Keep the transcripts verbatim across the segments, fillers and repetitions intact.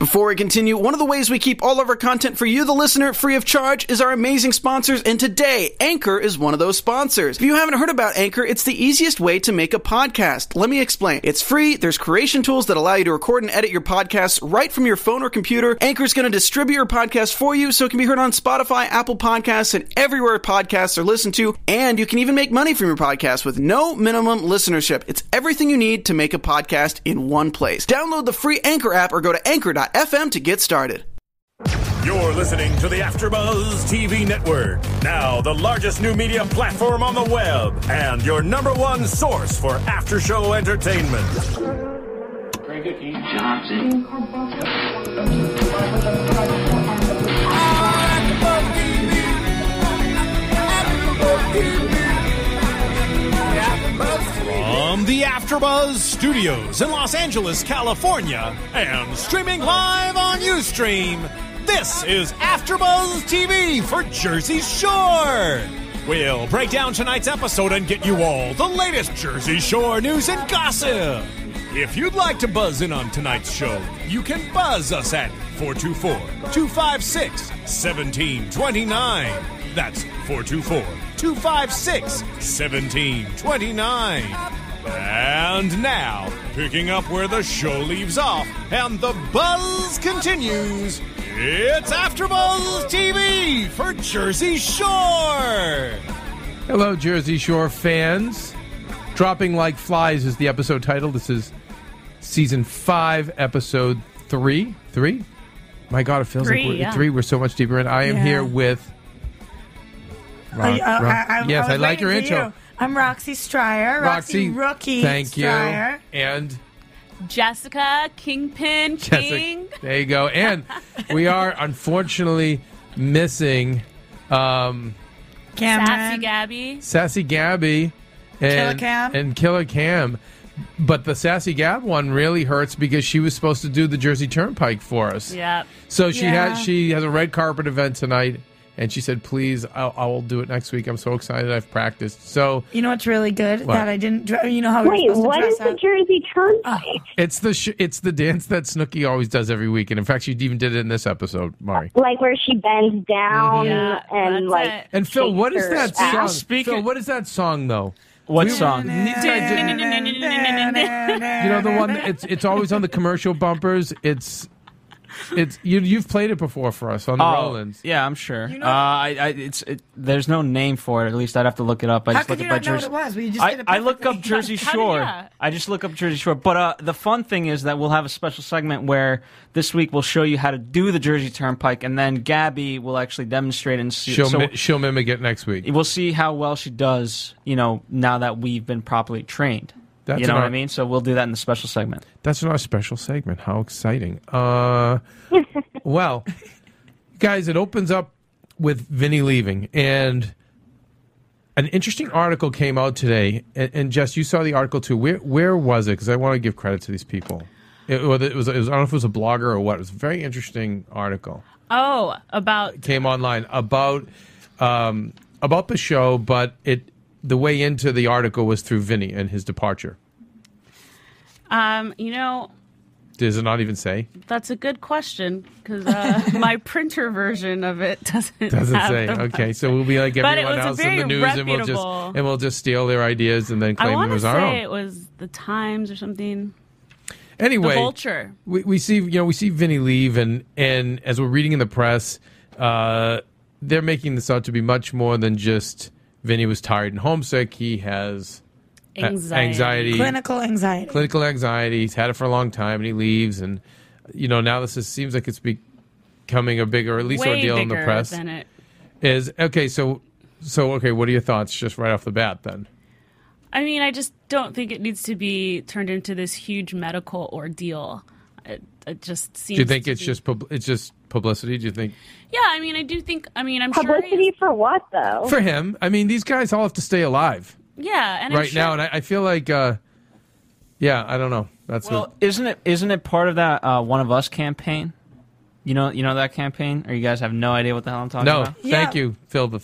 Before we continue, one of the ways we keep all of our content for you, the listener, free of charge is our amazing sponsors, and today, Anchor is one of those sponsors. If you haven't heard about Anchor, it's the easiest way to make a podcast. Let me explain. It's free, there's creation tools that allow you to record and edit your podcasts right from your phone or computer. Anchor is going to distribute your podcast for you so it can be heard on Spotify, Apple Podcasts, and everywhere podcasts are listened to, and you can even make money from your podcast with no minimum listenership. It's everything you need to make a podcast in one place. Download the free Anchor app or go to anchor dot f m to get started. You're listening to the AfterBuzz T V Network, now the largest new media platform on the web, and your number one source for after-show entertainment. Frankie Johnson. From the AfterBuzz Studios in Los Angeles, California, and streaming live on Ustream, this is AfterBuzz T V for Jersey Shore. We'll break down tonight's episode and get you all the latest Jersey Shore news and gossip. If you'd like to buzz in on tonight's show, you can buzz us at four two four, two five six, one seven two nine. That's four two four, two five six, one seven two nine. And now, picking up where the show leaves off and the buzz continues, it's AfterBuzz T V for Jersey Shore. Hello, Jersey Shore fans. Dropping Like Flies is the episode title. This is season five, episode three. Three? My God, it feels three, like we're yeah. three. We're so much deeper in. I am yeah. here with. Rock, I, uh, Rock. I, I, yes, I, I like your waiting for intro. you. I'm Roxy Stryer. Roxy, Roxy Rookie thank Stryer. you. And Jessica Kingpin Jessica, King. there you go. And we are unfortunately missing um, Cameron. Sassy Gabby. Sassy Gabby and Killer Cam. and Killer Cam. But the Sassy Gab one really hurts because she was supposed to do the Jersey Turnpike for us. Yep. So she Yeah. has she has a red carpet event tonight, and she said, "Please, I'll, I will do it next week. I'm so excited. I've practiced." So You know what's really good? What? That I didn't. dr- You know how we Wait, were supposed what to is dress the up? Jersey Turnpike? it's the sh- it's the dance that Snooki always does every week, and in fact, she even did it in this episode, Mari. Like where she bends down Yeah, and that's like. it. And Phil, shakes what is her that ass. song? Speaking- Phil, what is that song though? What We- song? You know the one. That it's it's always on the commercial bumpers. It's it's you you've played it before for us on the Oh, Rollins. yeah, I'm sure. You know- uh, I, I, it's, it, there's no name for it. At least I'd have to look it up. I How just look could you up not by know what Jersey. it was? We just I, did it I look up perfectly. Jersey How did- Shore. yeah. I just look up Jersey Shore. But uh, the fun thing is that we'll have a special segment where this week we'll show you how to do the Jersey Turnpike, and then Gabby will actually demonstrate and see. She'll so mi- she'll mimic it next week. we'll see how well she does. You know, now that we've been properly trained. That's you know an what ar- I mean? So we'll do that in the special segment. That's in our special segment. How exciting! Uh, well, guys, it opens up with Vinny leaving, and an interesting article came out today. And, and Jess, you saw the article too. Where where was it? Because I want to give credit to these people. It, whether it was, it was I don't know if it was a blogger or what. It was a very interesting article. Oh, about Came online about um, about the show, but it the way into the article was through Vinny and his departure. um, you know, Does it not even say? that's a good question because uh, my printer version of it doesn't Doesn't have say. the- Okay, so we'll be like But it everyone was a else in very the news, and we'll just reputable- and we'll just steal their ideas and then I claim want them to as our say own. it was the Times or something. Anyway, The Vulture. we, we see you know we see Vinny leave, and and as we're reading in the press, uh, they're making this out to be much more than just Vinny was tired and homesick. He has a- Anxiety. anxiety, Clinical anxiety. clinical anxiety. He's had it for a long time, and he leaves, and you know now this is, seems like it's becoming a bigger, at least Way ordeal in the bigger press. than it. Is okay. So so okay. What are your thoughts, just right off the bat, then? I mean, I just don't think it needs to be turned into this huge medical ordeal. It, it just seems. Do you think to it's be- just pub- it's just publicity? Do you think Yeah, I mean, I do think. I mean, I'm sure. Publicity he's- for what, though? for him? I mean, these guys all have to stay alive Yeah, and I'm right sure- now, and I, I feel like, uh, yeah, I don't know. That's Well, what, isn't it isn't it part of that uh, One of Us campaign? You know, you know that campaign, or you guys have no idea what the hell I'm talking no. about? Yeah. Thank you, Phil the Thrill.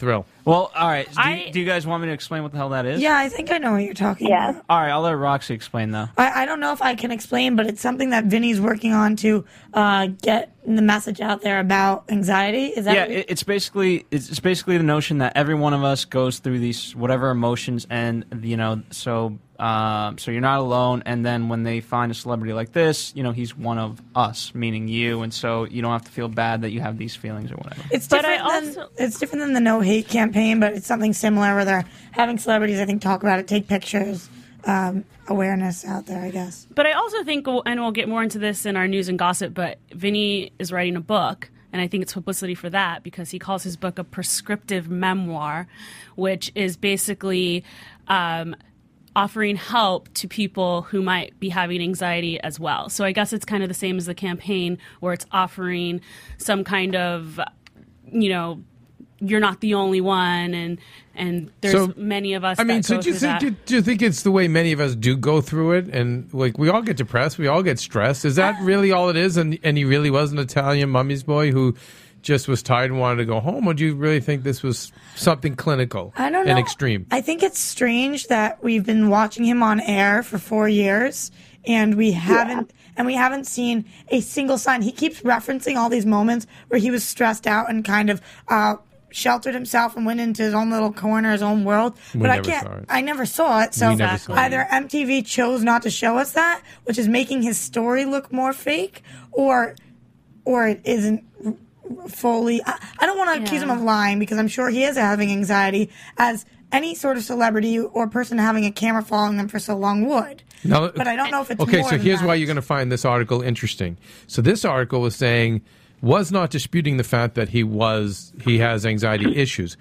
Well, all right. Do, I- you, do you guys want me to explain what the hell that is? Yeah, I think I know what you're talking Yeah. about. All right, I'll let Roxy explain though. I, I don't know if I can explain, but it's something that Vinny's working on to uh, get the message out there about anxiety. Is that Yeah, what you- it, it's basically it's, it's basically the notion that every one of us goes through these whatever emotions, and you know, so um, so you're not alone. And then when they find a celebrity like this, you know, he's one of us, meaning you, and so you don't have to feel bad that you have these feelings or whatever. It's But different I than also- it's different than the no hate campaign, but it's something similar where they're having celebrities, I think, talk about it, take pictures, um, awareness out there, I guess. But I also think, and we'll get more into this in our news and gossip, but Vinny is writing a book, and I think it's publicity for that because he calls his book a prescriptive memoir, which is basically um, offering help to people who might be having anxiety as well. So I guess it's kind of the same as the campaign where it's offering some kind of, you know, you're not the only one, and and there's So, many of us. I mean, that so go do you through think that. do, do you think it's the way many of us do go through it, and like we all get depressed, we all get stressed? Is that really all it is? And and he really was an Italian mummy's boy who just was tired and wanted to go home, or do you really think this was something clinical I don't know. and extreme? I think it's strange that we've been watching him on air for four years and we haven't and we haven't seen a single sign. He keeps referencing all these moments where he was stressed out and kind of uh, sheltered himself and went into his own little corner, his own world. We but I never can't. saw it. I never saw it. So We never saw it. either M T V chose not to show us that, which is making his story look more fake, or or it isn't fully. I, I don't want to accuse him Yeah. of lying because I'm sure he is having anxiety, as any sort of celebrity or person having a camera following them for so long would. Now, But I don't know if it's okay. more So than here's that. why you're going to find this article interesting. So this article was saying was not disputing the fact that he was he has anxiety issues.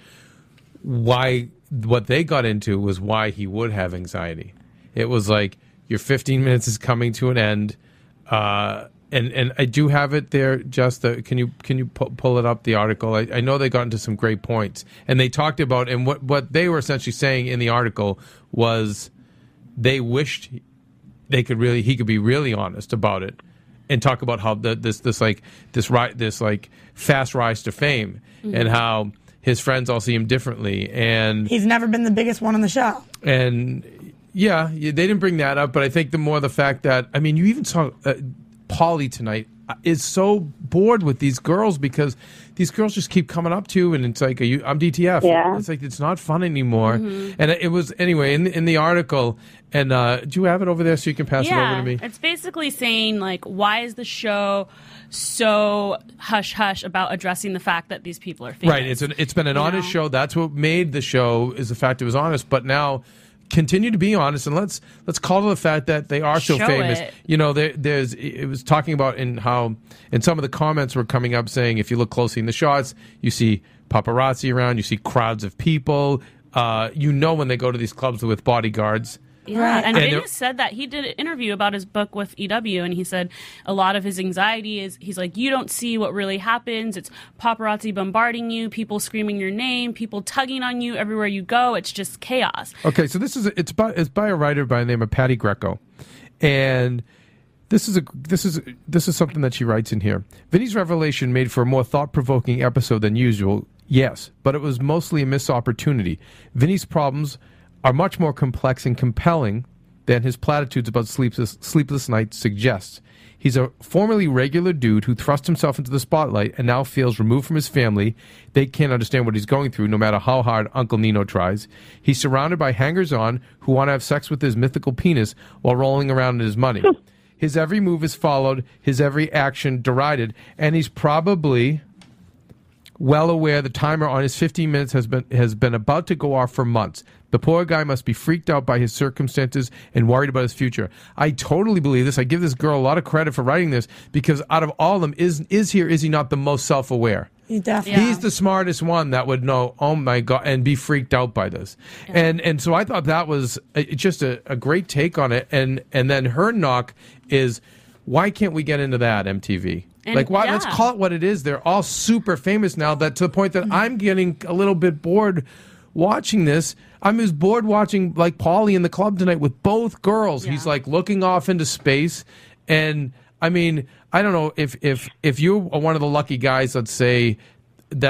Why what they got into was why he would have anxiety. It was like your fifteen minutes is coming to an end, uh, and and I do have it there. Just uh, can you can you pu- pull it up the article? I, I know they got into some great points, and they talked about and what what they were essentially saying in the article was they wished they could really he could be really honest about it and talk about how the, this this like this ri- this like fast rise to fame Mm-hmm. and how his friends all see him differently and He's never been the biggest one on the show. and yeah, yeah, they didn't bring that up, but I think the more the fact that I mean, you even saw uh, Pauly tonight uh, is so bored with these girls because these girls just keep coming up to you, and it's like, are you, I'm D T F. Yeah. It's like it's not fun anymore. Mm-hmm. And it was anyway in in the article. And uh, do you have it over there so you can pass it over to me? It's basically saying, like, why is the show so hush hush about addressing the fact that these people are famous? Right. It's an, it's been an You honest know? show. That's what made the show is the fact it was honest. But now continue to be honest and let's let's call to the fact that they are so Show famous. it. You know, there, there's it was talking about in how and some of the comments were coming up saying if you look closely in the shots, you see paparazzi around, you see crowds of people. Uh, you know when they go to these clubs with bodyguards. Yeah, Right. and, And Vinny there- said that he did an interview about his book with E W, and he said a lot of his anxiety is he's like, you don't see what really happens. It's paparazzi bombarding you, people screaming your name, people tugging on you everywhere you go. It's just chaos. Okay, so this is it's by it's by a writer by the name of Patty Greco, and this is a this is this is something that she writes in here. Vinny's revelation made for a more thought-provoking episode than usual. Yes, but it was mostly a missed opportunity. Vinny's problems are much more complex and compelling than his platitudes about sleepless sleepless nights suggest. He's a formerly regular dude who thrust himself into the spotlight and now feels removed from his family. They can't understand what he's going through, no matter how hard Uncle Nino tries. He's surrounded by hangers-on who want to have sex with his mythical penis while rolling around in his money. His every move is followed, his every action derided, and he's probably well aware the timer on his fifteen minutes has been has been about to go off for months. The poor guy must be freaked out by his circumstances and worried about his future. I totally believe this. I give this girl a lot of credit for writing this because out of all of them, is is he or is he not the most self-aware? He definitely. Yeah. He's the smartest one that would know, oh my God, and be freaked out by this. And and so I thought that was a, just a, a great take on it. And and then her knock is, why can't we get into that, M T V? And- like, why? yeah. Let's call it what it is. They're all super famous now. That to the point that I'm getting a little bit bored watching this. I'm as bored watching like Pauly in the club tonight with both girls. He's Yeah. like looking off into space, and I mean, I don't know if if if you're one of the lucky guys, let's say, that's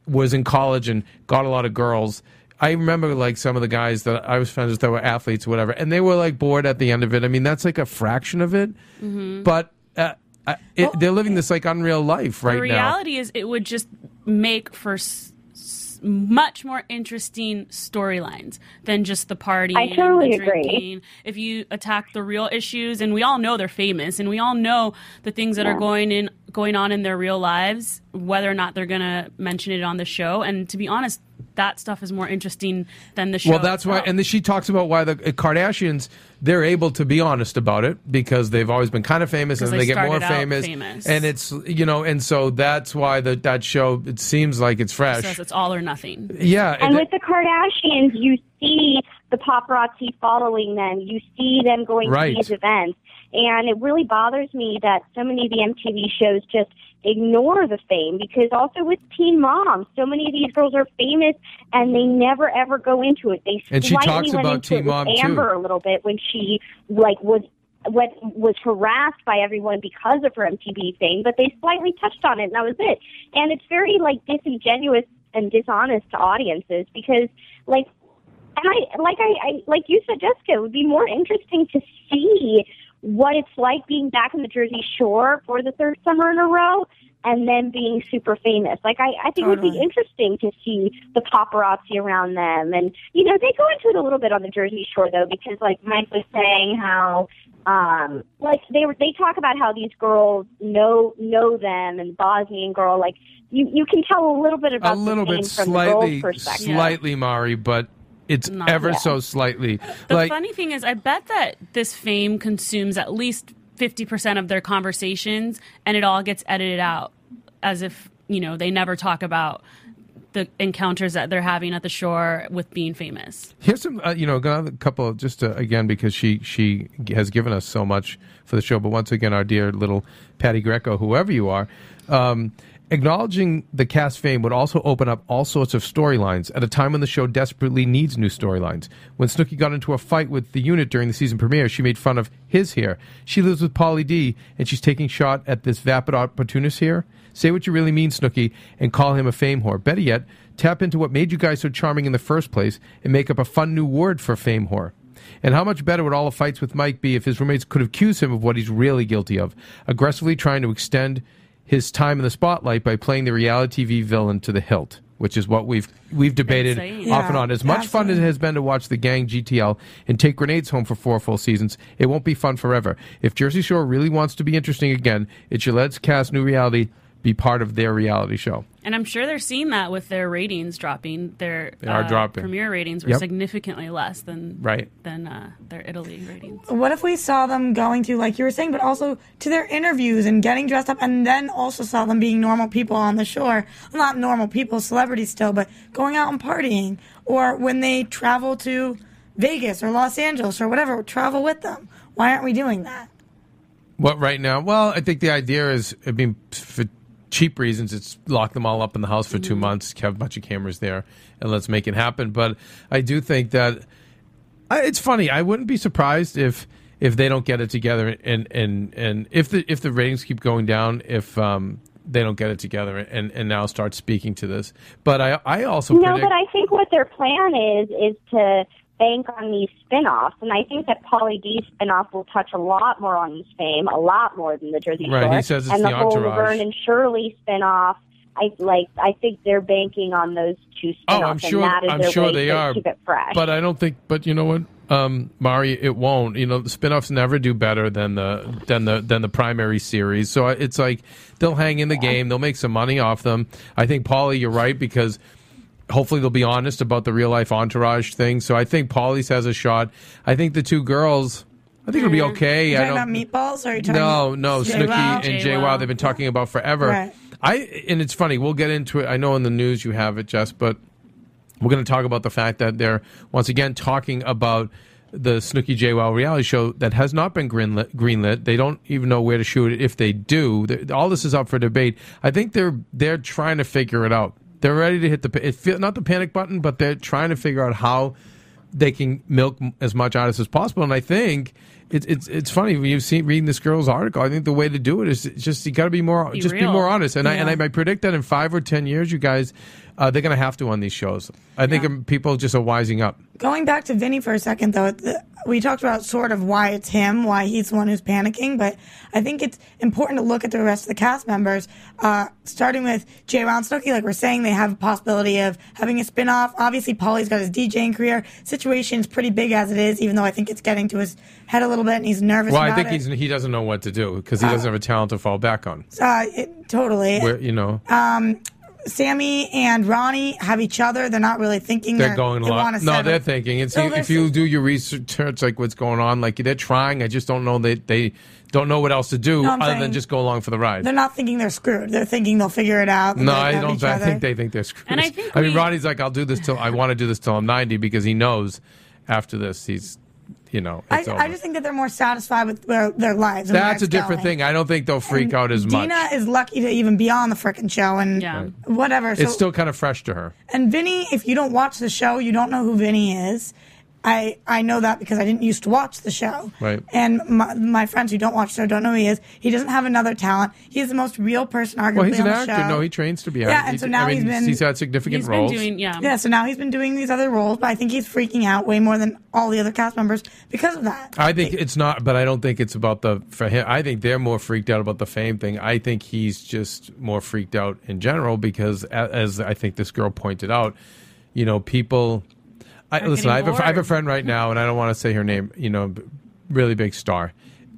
was in college and got a lot of girls. I remember like some of the guys that I was friends with that were athletes or whatever, and they were like bored at the end of it. I mean, that's like a fraction of it, Mm-hmm. but uh, uh, it, they're living this like unreal life right The now. reality is, it would just make for s- s- much more interesting storylines than just the party. I totally and the agree. drinking. If you attack the real issues, and we all know they're famous, and we all know the things that Yeah. are going in going on in their real lives, whether or not they're going to mention it on the show. And to be honest, that stuff is more interesting than the show. Well, that's why, itself. and then she talks about why the Kardashians, they're able to be honest about it because they've always been kind of famous, and Because they, they get more started out famous, famous. and it's you know, and so that's why the, that show it seems like it's fresh. says it's all or nothing. Yeah, And it- with the Kardashians, you see the paparazzi following them. You see them going Right. to these events. And it really bothers me that so many of the M T V shows just ignore the fame, because also with Teen Mom, so many of these girls are famous and they never ever go into it. They And she slightly talks went about into Teen it with Mom, too. Amber a little bit when she like was what was harassed by everyone because of her M T V fame, but they slightly touched on it and that was it. And it's very like disingenuous and dishonest to audiences because like and I like I, I like you said, Jessica, it would be more interesting to see what it's like being back in the Jersey Shore for the third summer in a row and then being super famous. Like, I, I think it would be Totally. interesting to see the paparazzi around them. And, you know, they go into it a little bit on the Jersey Shore, though, because, like, Mike was saying how, um, like, they were, they talk about how these girls know know them, and the Bosnian girl, like, you, you can tell a little bit a about little the fame bit from slightly, the girl's perspective. slightly, Mari, but it's Not ever yet. so slightly. The like, funny thing is, I bet that this fame consumes at least fifty percent of their conversations, and it all gets edited out as if, you know, they never talk about the encounters that they're having at the shore with being famous. Here's some, uh, you know, got a couple of, just to, again, because she she has given us so much for the show. But once again, our dear little Patty Greco, whoever you are, um, acknowledging the cast fame would also open up all sorts of storylines at a time when the show desperately needs new storylines. When Snooki got into a fight with the unit during the season premiere, she made fun of his hair. She lives with Pauly D, and she's taking shot at this vapid opportunist here. Say what you really mean, Snooki, and call him a fame whore. Better yet, tap into what made you guys so charming in the first place and make up a fun new word for fame whore. And how much better would all the fights with Mike be if his roommates could accuse him of what he's really guilty of, aggressively trying to extend his time in the spotlight by playing the reality T V villain to the hilt, which is what we've we've debated Insane. off and Yeah, on. As much fun as it absolutely. has been to watch the gang G T L and take grenades home for four full seasons, it won't be fun forever. If Jersey Shore really wants to be interesting again, it should let its cast new reality be part of their reality show. And I'm sure they're seeing that with their ratings dropping. Their They are uh, dropping. premiere ratings were Yep. significantly less than Right. than uh, their Italy ratings. What if we saw them going to, like you were saying, but also to their interviews and getting dressed up, and then also saw them being normal people on the shore? Well, not normal people, celebrities still, but going out and partying. Or when they travel to Vegas or Los Angeles or whatever, travel with them. Why aren't we doing that? What right now? Well, I think the idea is, I mean, for cheap reasons, it's lock them all up in the house for two months, have a bunch of cameras there, and let's make it happen. But I do think that I, it's funny. I wouldn't be surprised if if they don't get it together, and and and if the if the ratings keep going down, if um they don't get it together, and and now start speaking to this. But I I also No, predict, but I think what their plan is is to bank on these spin-offs, and I think that Pauly D's spin-off will touch a lot more on his fame, a lot more than the Jersey Shore. Right, he says it's and the the whole entourage. Laverne and Shirley spin-off. I like. I think they're banking on those two spin-offs, Oh, I'm sure. and that is I'm their sure way they to are. keep it fresh. But I don't think. But you know what, um, Mari, it won't. You know, the spinoffs never do better than the than the than the primary series. So it's like they'll hang in the game. They'll make some money off them. I think Pauly, you're right, because hopefully they'll be honest about the real life entourage thing. So I think Pauly's has a shot. I think the two girls. I think it'll be okay. Are I you talking don't. about meatballs? Or are you talking No, no, J Snooki Wow? and J JWoww, Wow. they've been talking about forever. Right. I and it's funny. We'll get into it. I know in the news you have it, Jess, but we're going to talk about the fact that they're once again talking about the Snooki JWoww reality show that has not been greenlit. greenlit. They don't even know where to shoot it. If they do, they- all this is up for debate. I think they're they're trying to figure it out. They're ready to hit the it feel, not the panic button, but they're trying to figure out how they can milk as much out of this as possible. And I think it's it's it's funny when you've seen reading this girl's article. I think the way to do it is just you got to be more Be just be real. more honest. And I Yeah. and I, I predict that in five or ten years, you guys, uh, they're going to have to on these shows. I think um, people just are wising up. Going back to Vinny for a second, though, the, we talked about sort of why it's him, why he's the one who's panicking, but I think it's important to look at the rest of the cast members, uh, starting with Jay Wow and Snooki. Like we're saying, they have a possibility of having a spinoff. Obviously, Paulie's got his DJing career. Situation's pretty big as it is, even though I think it's getting to his head a little bit, and he's nervous Well, about I think it. he's he doesn't know what to do because he doesn't have a talent to fall back on. Uh, it, totally. Where you know. Sammy and Ronnie have each other. They're not really thinking. They're going they along. wanna No, settle. they're thinking. It's, No, if they're you s- do your research, like what's going on, like they're trying. I just don't know. They they don't know what else to do No, I'm other saying than just go along for the ride. They're not thinking they're screwed. They're thinking they'll figure it out. No, They I have don't. each I other. think they think they're screwed. And I think I mean, we- Ronnie's like, I'll do this till I want to do this till I'm ninety because he knows after this he's, you know, I, it's over. I just think that they're more satisfied with their, their lives. And where That's a it's different going. thing. I don't think they'll freak out as much. Dina is lucky to even be on the frickin' show and Yeah. Right. whatever. So, It's still kind of fresh to her. and Vinny, if you don't watch the show, you don't know who Vinny is. I, I know that because I didn't used to watch the show. Right. And my, my friends who don't watch the show don't know who he is. He doesn't have another talent. He's the most real person, arguably, Well, he's an on the actor. show. No, he trains to be. Yeah, actor. and so He's- now I mean, he's been- he's had significant He's roles. been doing, yeah. Yeah, so now he's been doing these other roles, but I think he's freaking out way more than all the other cast members because of that. I think it's not, but I don't think it's about the for him. I think they're more freaked out about the fame thing. I think he's just more freaked out in general because, a- as I think this girl pointed out, you know, people. I, Are listen, I have, getting a, I have a bored. friend right now, and I don't want to say her name. You know, b- really big star,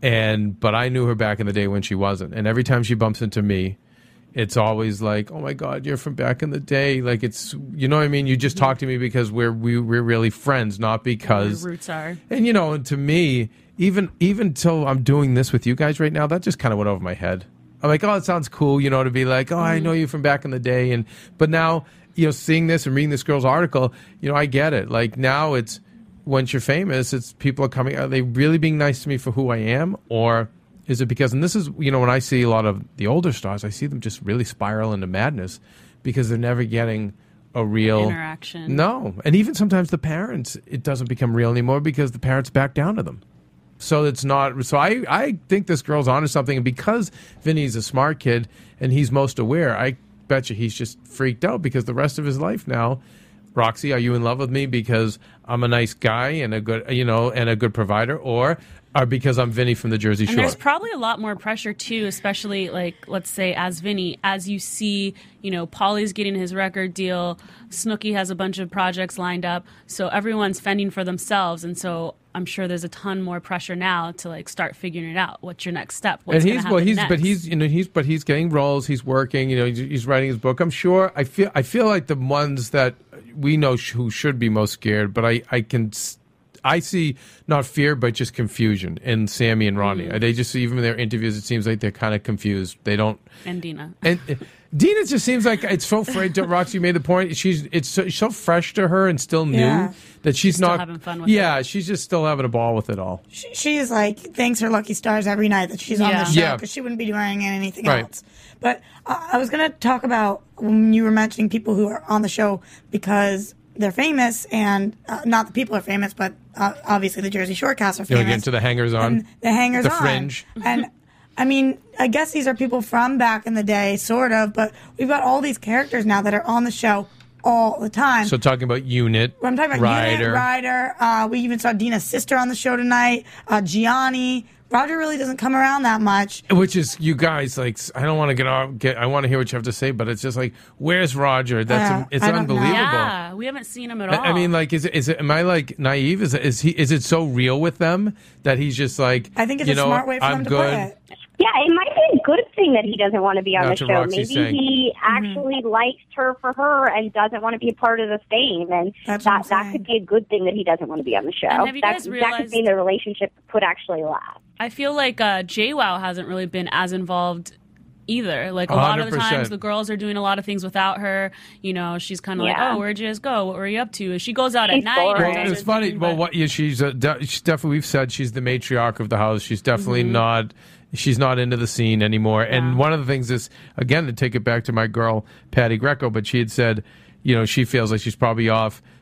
and but I knew her back in the day when she wasn't. And every time she bumps into me, it's always like, "Oh my God, you're from back in the day." Like it's, you know what I mean? You just talk to me because we're we, we're really friends, not because Your roots are. and you know, and to me, even even till I'm doing this with you guys right now, that just kind of went over my head. I'm like, oh, it sounds cool, you know, to be like, oh, I know you from back in the day, and but now, you know, seeing this and reading this girl's article, you know, I get it. Like now, it's once you're famous, it's people are coming. Are they really being nice to me for who I am, or is it because? And this is, you know, when I see a lot of the older stars, I see them just really spiral into madness because they're never getting a real Interaction. No, and even sometimes the parents, it doesn't become real anymore because the parents back down to them. So it's not. So I, I think this girl's onto something, and because Vinny's a smart kid and he's most aware, I bet you he's just freaked out because the rest of his life now, Roxy, are you in love with me because I'm a nice guy and a good, you know, and a good provider, or are because I'm Vinny from the Jersey And Shore? there's probably a lot more pressure too, especially like let's say as Vinny, as you see, you know, Paulie's getting his record deal, Snooki has a bunch of projects lined up, so everyone's fending for themselves, and so I'm sure there's a ton more pressure now to like start figuring it out. What's your next step? What's and gonna he's happen well, he's next? but he's you know he's but he's getting roles. He's working. You know, he's, he's writing his book. I'm sure. I feel I feel like the ones that we know sh- who should be most scared, but I I can. s- I see not fear, but just confusion in Sammy and Ronnie. Mm. They just even in their interviews, it seems like they're kind of confused. They don't. and Dina. And uh, Dina just seems like it's so fresh. Roxy made the point. She's it's so, so fresh to her and still new Yeah. that she's, still not having fun with Yeah, she's just still having a ball with it all. She, she's like, thanks her lucky stars every night that she's on Yeah. the show Yeah. because she wouldn't be doing anything Right. else. But uh, I was going to talk about when you were mentioning people who are on the show because they're famous, and uh, not the people are famous, but uh, obviously the Jersey Shore cast are You famous. know, get into the hangers on. And the hangers The on. Fringe. And I mean, I guess these are people from back in the day, sort of, but we've got all these characters now that are on the show all the time. So talking about Unit, I'm talking about Ryder. Unit, Ryder. Uh, we even saw Dina's sister on the show tonight. Uh, Gianni. Roger really doesn't come around that much. Which is, you guys, like, I don't want to get off, get, I want to hear what you have to say, but it's just like, where's Roger? That's, Uh, it's I don't know. unbelievable. Yeah, we haven't seen him at all. I I mean, like, is it, is it, am I like naive? Is it, is he, is it so real with them that he's just like, I think it's you a know, smart way for I'm them to good. put it. Yeah, it might be a good thing that he doesn't want to be on That's the what show. Roxy's Maybe saying. he actually likes her for her and doesn't want to be a part of the fame, and That's what I'm that that saying. could be a good thing that he doesn't want to be on the show. And have you that, guys that realized- could mean the relationship could actually last. I feel like uh, JWoww hasn't really been as involved either. Like a lot of the one hundred times, percent. the girls are doing a lot of things without her. You know, she's kind of Yeah. like, "Oh, where'd you guys go? What were you up to?" She goes out She's at night. boring. and Well, does it's her funny. thing, Well, but- what yeah, she's, uh, de- she's definitely. We've said she's the matriarch of the house. She's definitely Mm-hmm. not. She's not into the scene anymore. And Yeah. one of the things is, again, to take it back to my girl Patty Greco, but she had said, you know, she feels like she's probably off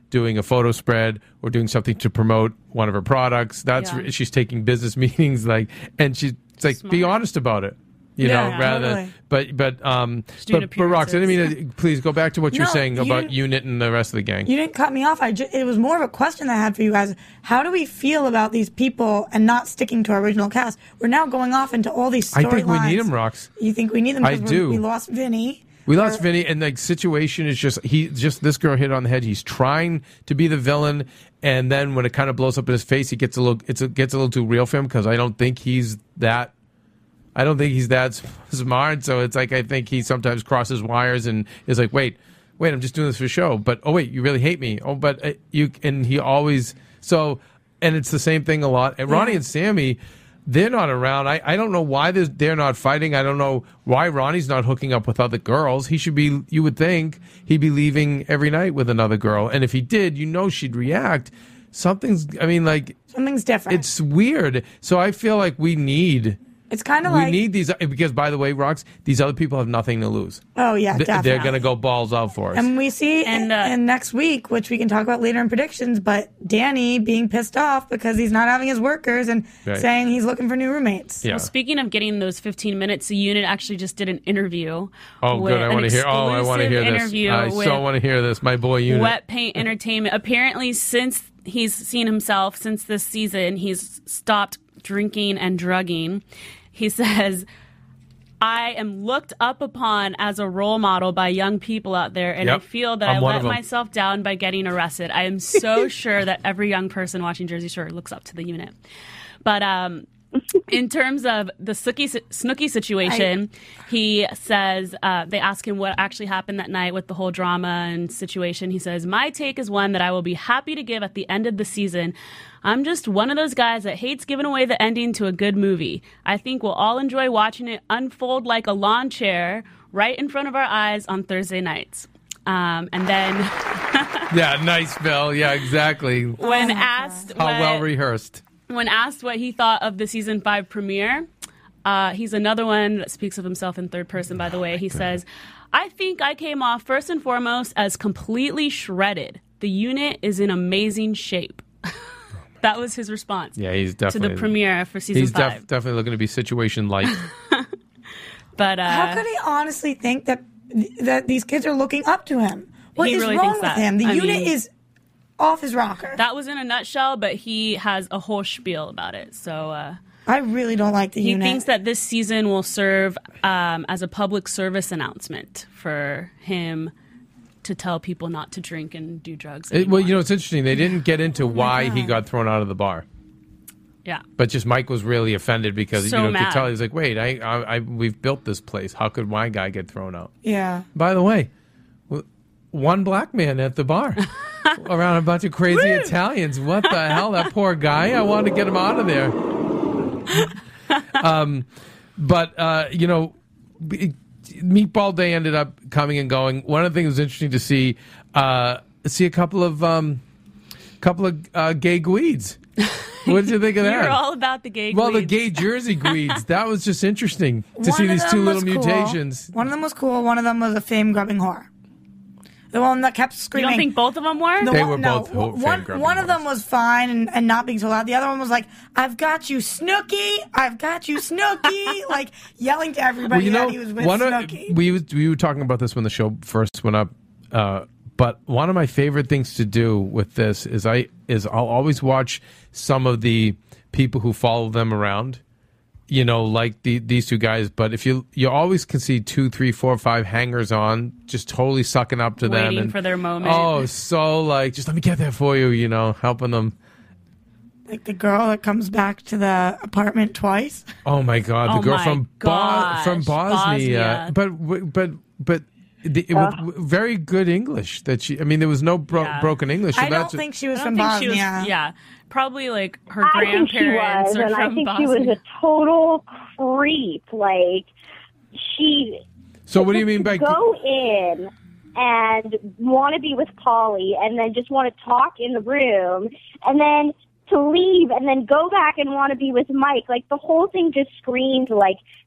doing a photo spread or doing something to promote one of her products. That's Yeah. she's taking business meetings, like, and she's like, Smart. be honest about it. You Yeah, know, rather totally. but but um doing but, but Rox, I didn't mean to, please go back to what you're No, saying you about didn't- Unit and the rest of the gang. You didn't cut me off. I ju- it was more of a question that I had for you guys. How do we feel about these people and not sticking to our original cast? We're now going off into all these I storylines. think we need them, Rox. You think we need them? I because do. We lost Vinny. We lost Vinny, and the situation is just he just this girl hit it on the head. He's trying to be the villain, and then when it kind of blows up in his face, he gets a little it's a, gets a little too real for him because I don't think he's that. I don't think he's that smart. So it's like I think he sometimes crosses wires and is like, wait, wait, I'm just doing this for show. But oh wait, you really hate me. Oh, but uh, you and he always so, and it's the same thing a lot. And Ronnie and Sammy. They're not around. I, I don't know why they're, they're not fighting. I don't know why Ronnie's not hooking up with other girls. He should be, you would think, he'd be leaving every night with another girl. And if he did, you know she'd react. Something's, I mean, like, Something's different. it's weird. So I feel like we need, It's kind of we like need these, because by the way, Rox, these other people have nothing to lose. oh yeah, Th- definitely. They're going to go balls out for us. And we see And, in, uh, in next week, which we can talk about later in predictions, but Danny being pissed off because he's not having his workers and Right. saying he's looking for new roommates. yeah. Well, speaking of getting those fifteen minutes, the unit actually just did an interview. Oh, with good. I an want to hear. Oh, I want to exclusive hear this. interview I with so want to hear this. My boy, Unit. Wet Paint Entertainment. Apparently, since he's seen himself since this season, he's stopped drinking and drugging. He says, I am looked up upon as a role model by young people out there, and I Yep. feel that I'm I one let of 'em. myself down by getting arrested. I am so sure that every young person watching Jersey Shore looks up to the unit. But um, in terms of the Snooki, Snooki situation, he says, uh, they ask him what actually happened that night with the whole drama and situation. He says, my take is one that I will be happy to give at the end of the season. I'm just one of those guys that hates giving away the ending to a good movie. I think we'll all enjoy watching it unfold like a lawn chair right in front of our eyes on Thursday nights. Um, and then Yeah, nice, Bill. Yeah, exactly. when asked How what- well rehearsed. when asked what he thought of the season five premiere, uh, he's another one that speaks of himself in third person, by the way. He says, I think I came off first and foremost as completely shredded. The unit is in amazing shape. That was his response Yeah, he's to definitely the premiere for season He's five. def- definitely looking to be situation light. but uh, How could he honestly think that that these kids are looking up to him? What He is really wrong thinks with that. him? The I unit mean- is off his rocker. that was in a nutshell, but he has a whole spiel about it. So uh, I really don't like the he unit. thinks that this season will serve um, as a public service announcement for him to tell people not to drink and do drugs It- anymore. well, you know, it's interesting. They didn't get into why he got thrown out of the bar. yeah. But just Mike was really offended because So you know mad. could tell he was like, "Wait, I, I, I, we've built this place. How could my guy get thrown out?" yeah. By the way, w- one black man at the bar around a bunch of crazy Italians. What the hell? That poor guy. I wanted to get him out of there. um, but uh, you know, b- Meatball Day ended up coming and going. One of the things that was interesting to see, uh, see a couple of, um, couple of uh, gay gweeds. What did you think of that? You're all about the gay Well, the gweeds. gay Jersey gweeds. That was just interesting to One see of these them two little was cool. mutations. One of them was cool. One of them was a fame grubbing whore. The one that kept You screaming. don't think both of them were? The They one, were no, both ho- one, fame-grubbing one of whores. them was fine and, and not being so loud. The other one was like, I've got you, Snooki. I've got you, Snooki. Like yelling to everybody Well, you know, that he was with one of, Snooki. we was- we were talking about this when the show first went up. Uh, but one of my favorite things to do with this is I is I'll always watch some of the people who follow them around. You know, like the, these two guys. But if you you always can see two, three, four, five hangers on, just totally sucking up to them Waiting and for their moment. Oh, so like just let me get there for you. You know, helping them. Like the girl that comes back to the apartment twice. Oh my God, the Oh girl my from Bo- gosh, from Bosnia, Bosnia. but but but the, it was very good English. That she, I mean, there was no bro- Yeah. broken English. So I don't that's think she was I from don't think she was. Bosnia. Yeah, probably like her I think she grandparents was, are and from I think Bosnia. she was a total creep. Like she So what do you mean by? go in and want to be with Polly, and then just want to talk in the room, and then to leave, and then go back and want to be with Mike. Like the whole thing just screamed like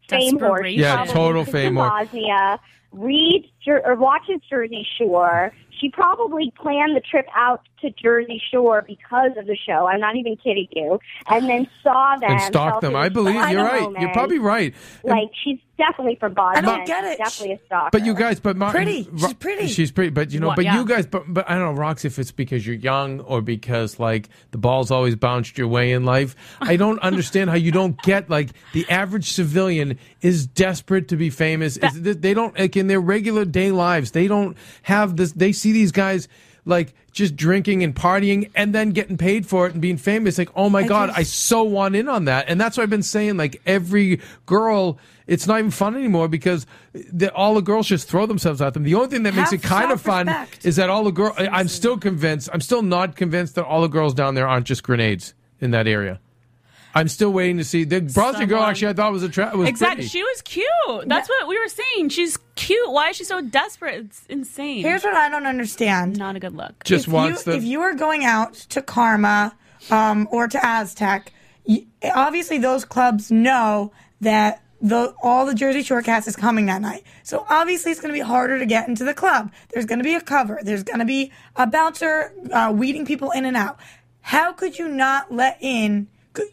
fame whore. Desperation. She Yeah, probably total lives fame in whore. Bosnia, reads Jer- or watches Jersey Shore. She probably planned the trip out to Jersey Shore because of the show. I'm not even kidding you. And then saw them. And stalk felt them. it I was believe such a you're right. moment. You're probably right. And- Like, she's definitely from Bosnia. I don't get it. Definitely a stalker. But you guys, but Mar- Pretty. She's Ro- pretty. She's pretty. But you know, What, but yeah. you guys, but but I don't know, Rox, if it's because you're young or because like the ball's always bounced your way in life. I don't understand how you don't get like the average civilian is desperate to be famous. Is, they don't like in their regular day lives. They don't have this. They see these guys like just drinking and partying and then getting paid for it and being famous. Like, oh my I God, just- I so want in on that. And that's what I've been saying. Like every girl, it's not even fun anymore because the, all the girls just throw themselves at them. The only thing that makes Have it kind of fun self-respect. is that all the girls, I'm still convinced, I'm still not convinced that all the girls down there aren't just grenades in that area. I'm still waiting to see. The Bosnia girl Someone- actually I thought was attractive. Exactly. Pretty. She was cute. That's what we were saying. She's cute. Why is she so desperate? It's insane. Here's what I don't understand. Not a good look. Just if wants you, the. if you are going out to Karma um, or to Aztec, you, obviously those clubs know that the all the Jersey Shore cast is coming that night. So obviously it's going to be harder to get into the club. There's going to be a cover. There's going to be a bouncer uh, weeding people in and out. How could you not let in?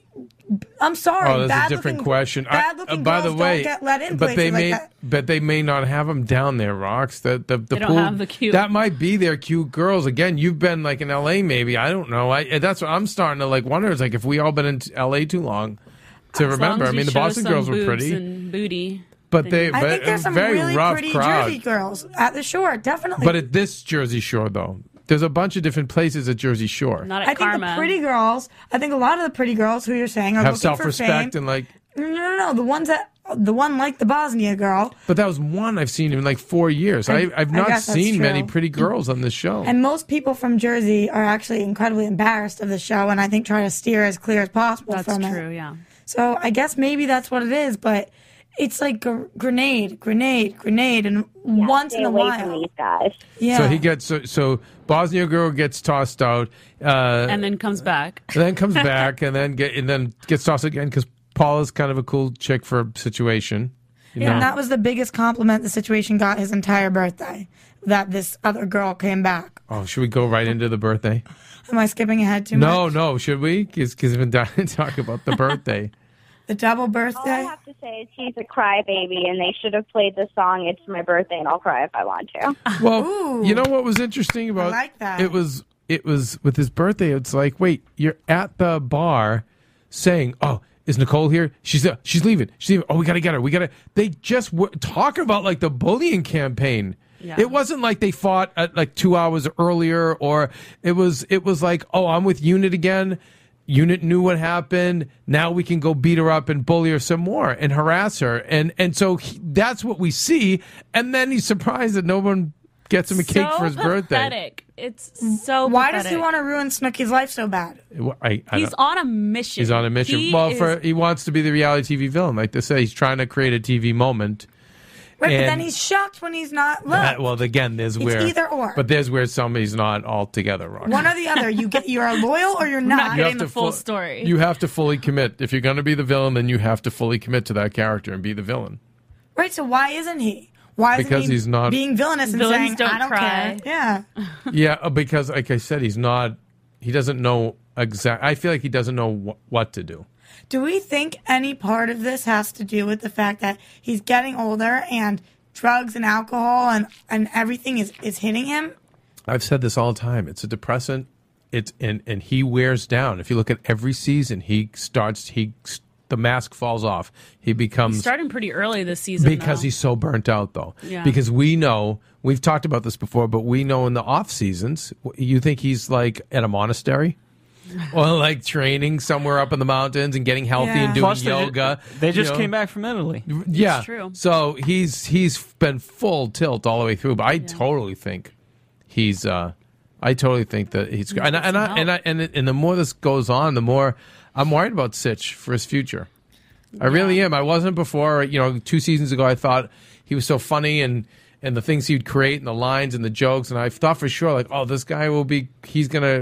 I'm sorry. Oh, that's bad a different looking, question. I- Bad looking uh, by girls the way, don't get let in but they places may, like that. but they may not have them down there. Rocks. The the, the They don't pool have the cute- that might be their cute girls. Again, you've been like in L A. Maybe I don't know. I that's what I'm starting to like wonder. Is like if we all been in L A too long to As long remember. as I you mean, the show Boston some girls were boobs pretty, and booty. but then they you- I but think there's some very really rough pretty crowd. Jersey girls at the shore. Definitely. But at this Jersey Shore, though, there's a bunch of different places at Jersey Shore. Not at I think Karma. the pretty girls. I think a lot of the pretty girls who you're saying are have looking self-respect for fame. and like. No, no, no, no. The ones that, the one like the Bosnia girl, But that was one I've seen in like four years. I, I've I not guess that's seen many true. pretty girls on this show. and most people from Jersey are actually incredibly embarrassed of the show, and I think try to steer as clear as possible That's from true. it. Yeah. So I guess maybe that's what it is, but it's like gr- grenade, grenade, grenade, and Yeah, once stay in a away while. from these guys. Yeah. So he gets so, so Bosnia girl gets tossed out, uh, And then comes back. and then comes back, and then get and then gets tossed again because Paula's kind of a cool chick for a situation. You Yeah, know? and that was the biggest compliment the situation got his entire birthday. That this other girl came back. Oh, should we go right into the birthday? Am I skipping ahead too No, much? no. Should we? Because we've been dying to talk about the birthday. The double All I birthday. have to say is he's a crybaby, and they should have played the song "It's My Birthday" and I'll cry if I want to. Well, Ooh. you know what was interesting about like that. it was it was with his birthday. It's like, wait, you're at the bar saying, "Oh, is Nicole here? She's uh, she's leaving. She's leaving. Oh, we gotta get her. We gotta." They just were talking about like the bullying campaign. Yeah. It wasn't like they fought at like two hours earlier, or it was it was like, "Oh, I'm with Unit again." Unit knew what happened. Now we can go beat her up and bully her some more and harass her. And and so he, that's what we see. And then he's surprised that no one gets him a cake so for his birthday. pathetic. It's so Why pathetic. does he want to ruin Snooki's life so bad? I, I He's don't- on a mission. he's on a mission. He well, is- for he wants to be the reality T V villain, like they say. He's trying to create a T V moment. Right, but And- then he's shocked when he's not Uh, loved. well, again, there's It's where either or. But there's where somebody's not altogether wrong. One or the other. You get you are loyal or you're not. not getting the full story. You have to fully commit. If you're going to be the villain, then you have to fully commit to that character and be the villain. Right. So why isn't he? Why isn't Because he he's not- being villainous and Villains saying don't I don't cry. care? Yeah. Yeah, uh, because like I said, he's not. He doesn't know exact. I feel like he doesn't know wh- what to do. Do we think any part of this has to do with the fact that he's getting older and drugs and alcohol and, and everything is, is hitting him? I've said this all the time. It's a depressant. It's and and he wears down. If you look at every season, he starts. He the mask falls off. He becomes starting pretty early this season because though. he's so burnt out though. Yeah. Because we know we've talked about this before, but we know in the off seasons, you think he's like at a monastery. Or like training somewhere up in the mountains and getting healthy Yeah. and doing Plus, they ju- yoga. They just you know? came back from Italy. Yeah, true. So he's he's been full tilt all the way through, but I totally think he's. uh I totally think that he's. And I, and I, and I, and and the more this goes on, the more I'm worried about Sitch for his future. I really am. I wasn't before. You know, two seasons ago, I thought he was so funny and and the things he'd create and the lines and the jokes, and I thought for sure like, oh, this guy will be. He's gonna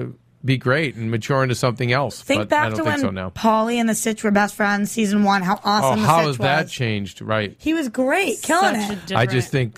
be great and mature into something else. Think but back I don't to think when so now. Paulie and the Sitch were best friends, season one. How Oh, awesome the how Sitch has was. that changed? Right. He was great, killing Such a it. different- I just think,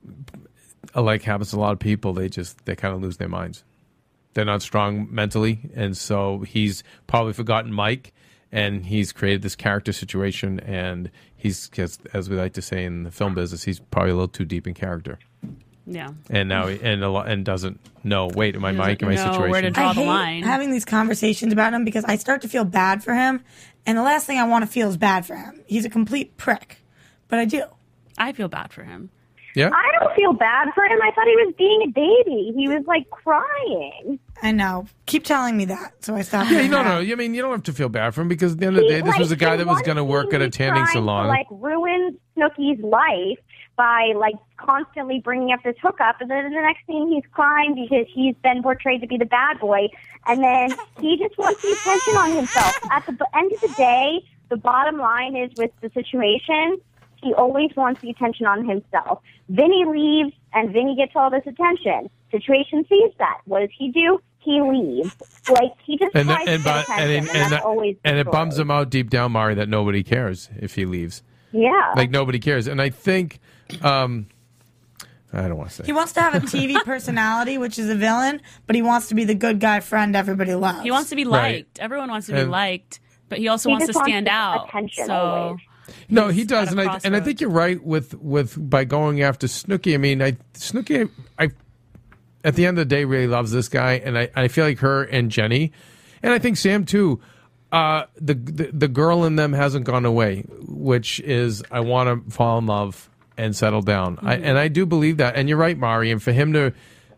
uh, like happens to a lot of people, they just they kind of lose their minds. They're not strong mentally, and so he's probably forgotten Mike, and he's created this character situation, and he's, as, as we like to say in the film business, he's probably a little too deep in character, yeah. and now he, and a lot, and doesn't know. Wait, am I He Mike? Am I doesn't know where situation? to draw I the hate line. having these conversations about him because I start to feel bad for him, and the last thing I want to feel is bad for him. He's a complete prick, but I do. I feel bad for him. Yeah. I don't feel bad for him. I thought he was being a baby. He was like crying. I know. Keep telling me that, so I stop. Yeah, doing no, that. no. I mean, you don't have to feel bad for him because at the end of the He- day, this like, was a guy in that was one going to work scene, at a he's tanning trying salon. To, like, ruin Snooki's life by like constantly bringing up this hookup, and then the next scene he's crying because he's been portrayed to be the bad boy, and then he just wants the attention on himself. At the b- end of the day, the bottom line is with the situation, he always wants the attention on himself. Vinny leaves, and Vinny gets all this attention. Situation sees that. What does he do? He leaves. Like, he just and tries and, to get but, attention, and, and, and, and, that's always the and it story. bums him out deep down, Mari, that nobody cares if he leaves. Yeah. Like nobody cares, and I think. Um, I don't want to say. He wants to have a T V personality, which is a villain, but he wants to be the good guy friend everybody loves. He wants to be Right. liked. Everyone wants to be And- liked, but he also He wants to just wants stand the out. attention So always. No, he He's does, at and a I and I crossroads. think you're right with with by going after Snooki. I mean, I Snooki, I at the end of the day really loves this guy, and I, I feel like her and Jenny, and I think Sam too. Uh, the, the the girl in them hasn't gone away, which is I want to fall in love and settle down. I, and I do believe that. And you're right, Mari. And for him to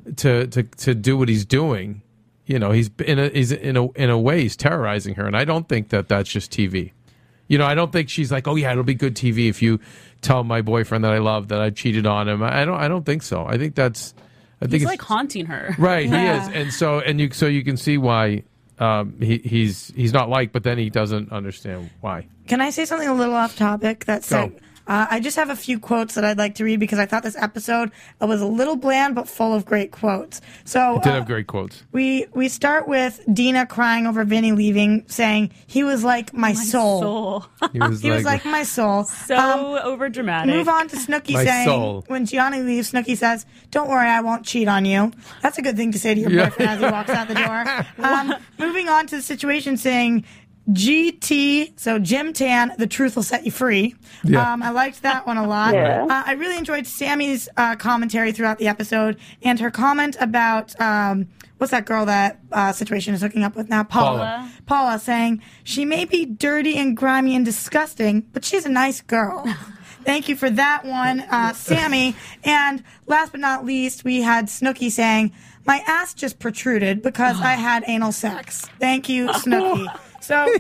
to to to do what he's doing, you know, he's in a he's in a in a way he's terrorizing her, and I don't think that that's just T V. You know, I don't think she's like, oh yeah, it'll be good T V if you tell my boyfriend that I love that I cheated on him. I don't. I don't think so. I think that's. I think he's it's like haunting her. right. Yeah. He is, and so and you so you can see why um, he he's he's not liked, but then he doesn't understand why. Can I say something a little off topic? That's Go. Uh, I just have a few quotes that I'd like to read because I thought this episode was a little bland but full of great quotes. So It did uh, have great quotes. we we start with Dina crying over Vinny leaving, saying he was like my, soul. Soul. He was He was like my soul. so Um, over dramatic. Move on to Snooki My saying, soul. when Gianni leaves, Snooki says, don't worry, I won't cheat on you. That's a good thing to say to your Yeah. boyfriend as he walks out the door. Um, moving on to the situation saying, G T, so Jim Tan, the truth will set you free. Yeah. Um, I liked that one a lot. Yeah. Uh, I really enjoyed Sammy's uh, commentary throughout the episode and her comment about um, what's that girl that uh, situation is hooking up with now? Paula. Paula. Paula saying she may be dirty and grimy and disgusting, but she's a nice girl. Thank you for that one, uh, Sammy. And last but not least, we had Snooki saying, my ass just protruded because I had anal sex. Thank you, Snooki. So, And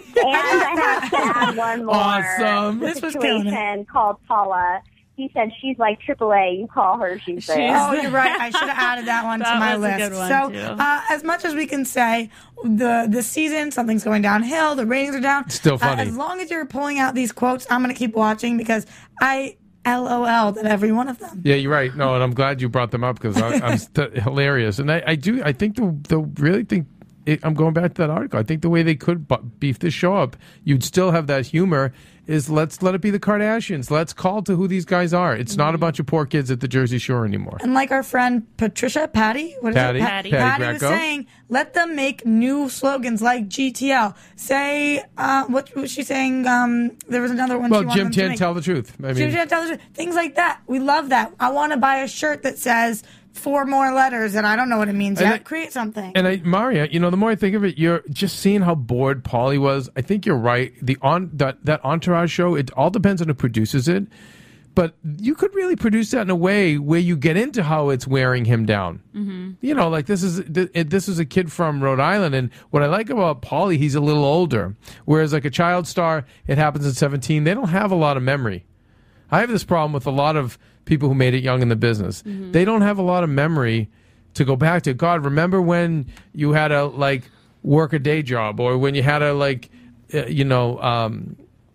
I have to add one more Awesome. This was killing it. situation called Paula. He said she's like triple A. You call her, she's there. She's- oh, you're right. I should have added that one to That my was a list. good one, so, too. uh, as much as we can say, the this season something's going downhill. The ratings are down. Still funny. Uh, as long as you're pulling out these quotes, I'm going to keep watching because I LOL'd at every one of them. Yeah, you're right. No, and I'm glad you brought them up because I'm st- hilarious. And I, I do. I think the the really think. It, I'm going back to that article. I think the way they could bu- beef this show up, you'd still have that humor. Is let's let it be the Kardashians. Let's call to who these guys are. It's not a bunch of poor kids at the Jersey Shore anymore. And like our friend Patricia, Patty, what is Patty, it? Patty. Patty Patty was Greco. saying, let them make new slogans like G T L. Say, uh, what was she saying? Um, there was another one. Well, she wanted Jim them to Tan, make. tell the truth. I Jim mean, Tan, tell the truth. Things like that. We love that. I want to buy a shirt that says four more letters, and I don't know what it means And yet. I- Create something. and I, Maria, you know, the more I think of it, you're just seeing how bored Paulie was. I think you're right. The on that that Entourage show, it all depends on who produces it. But you could really produce that in a way where you get into how it's wearing him down. Mm-hmm. You know, like this is th- this is a kid from Rhode Island, and what I like about Paulie, he's a little older. Whereas like a child star, it happens at seventeen. They don't have a lot of memory. I have this problem with a lot of people who made it young in the business. Mm-hmm. They don't have a lot of memory to go back to. God, remember when you had to like work a day job, or when you had to like, uh, you know. Um,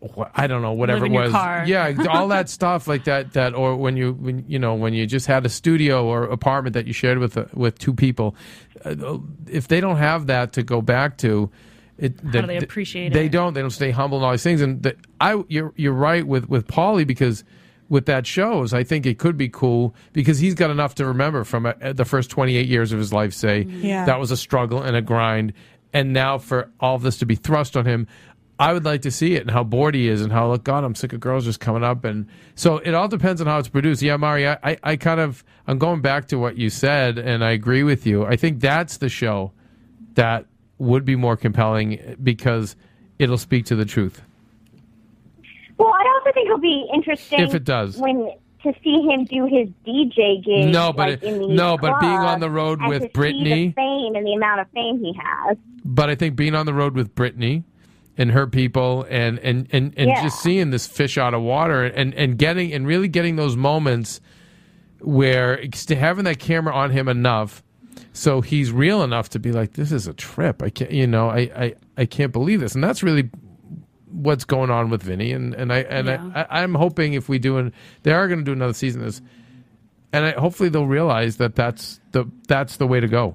I don't know, whatever Live in it your was. car. Yeah, all that stuff like that. That or when you when you know when you just had a studio or apartment that you shared with uh, with two people. Uh, if they don't have that to go back to, it, How the, do they appreciate they it? They don't. They don't stay humble and all these things. And the, I, you're you're right with with Paulie, because with that shows, I think it could be cool because he's got enough to remember from uh, the first twenty-eight years of his life. Say Yeah. that was a struggle and a grind, and now for all of this to be thrust on him. I would like to see it and how bored he is and how, look, God, I'm sick of girls just coming up. And so it all depends on how it's produced. Yeah, Mari, I, I, I kind of, I'm going back to what you said, and I agree with you. I think that's the show that would be more compelling because it'll speak to the truth. Well, I also think it'll be interesting If it does. when to see him do his D J gig. No, but like, it- in these no, but being clubs, on the road and with to see Britney- the fame and the amount of fame he has. But I think being on the road with Britney and her people and, and, and, and Yeah. just seeing this fish out of water and, and getting and really getting those moments where it's to having that camera on him enough so he's real enough to be like, this is a trip. I can't, you know, I, I, I can't believe this. And that's really what's going on with Vinny. And, and I and Yeah. I, I, I'm hoping if we do, an, they are going to do another season of this, and I, hopefully they'll realize that that's the that's the way to go.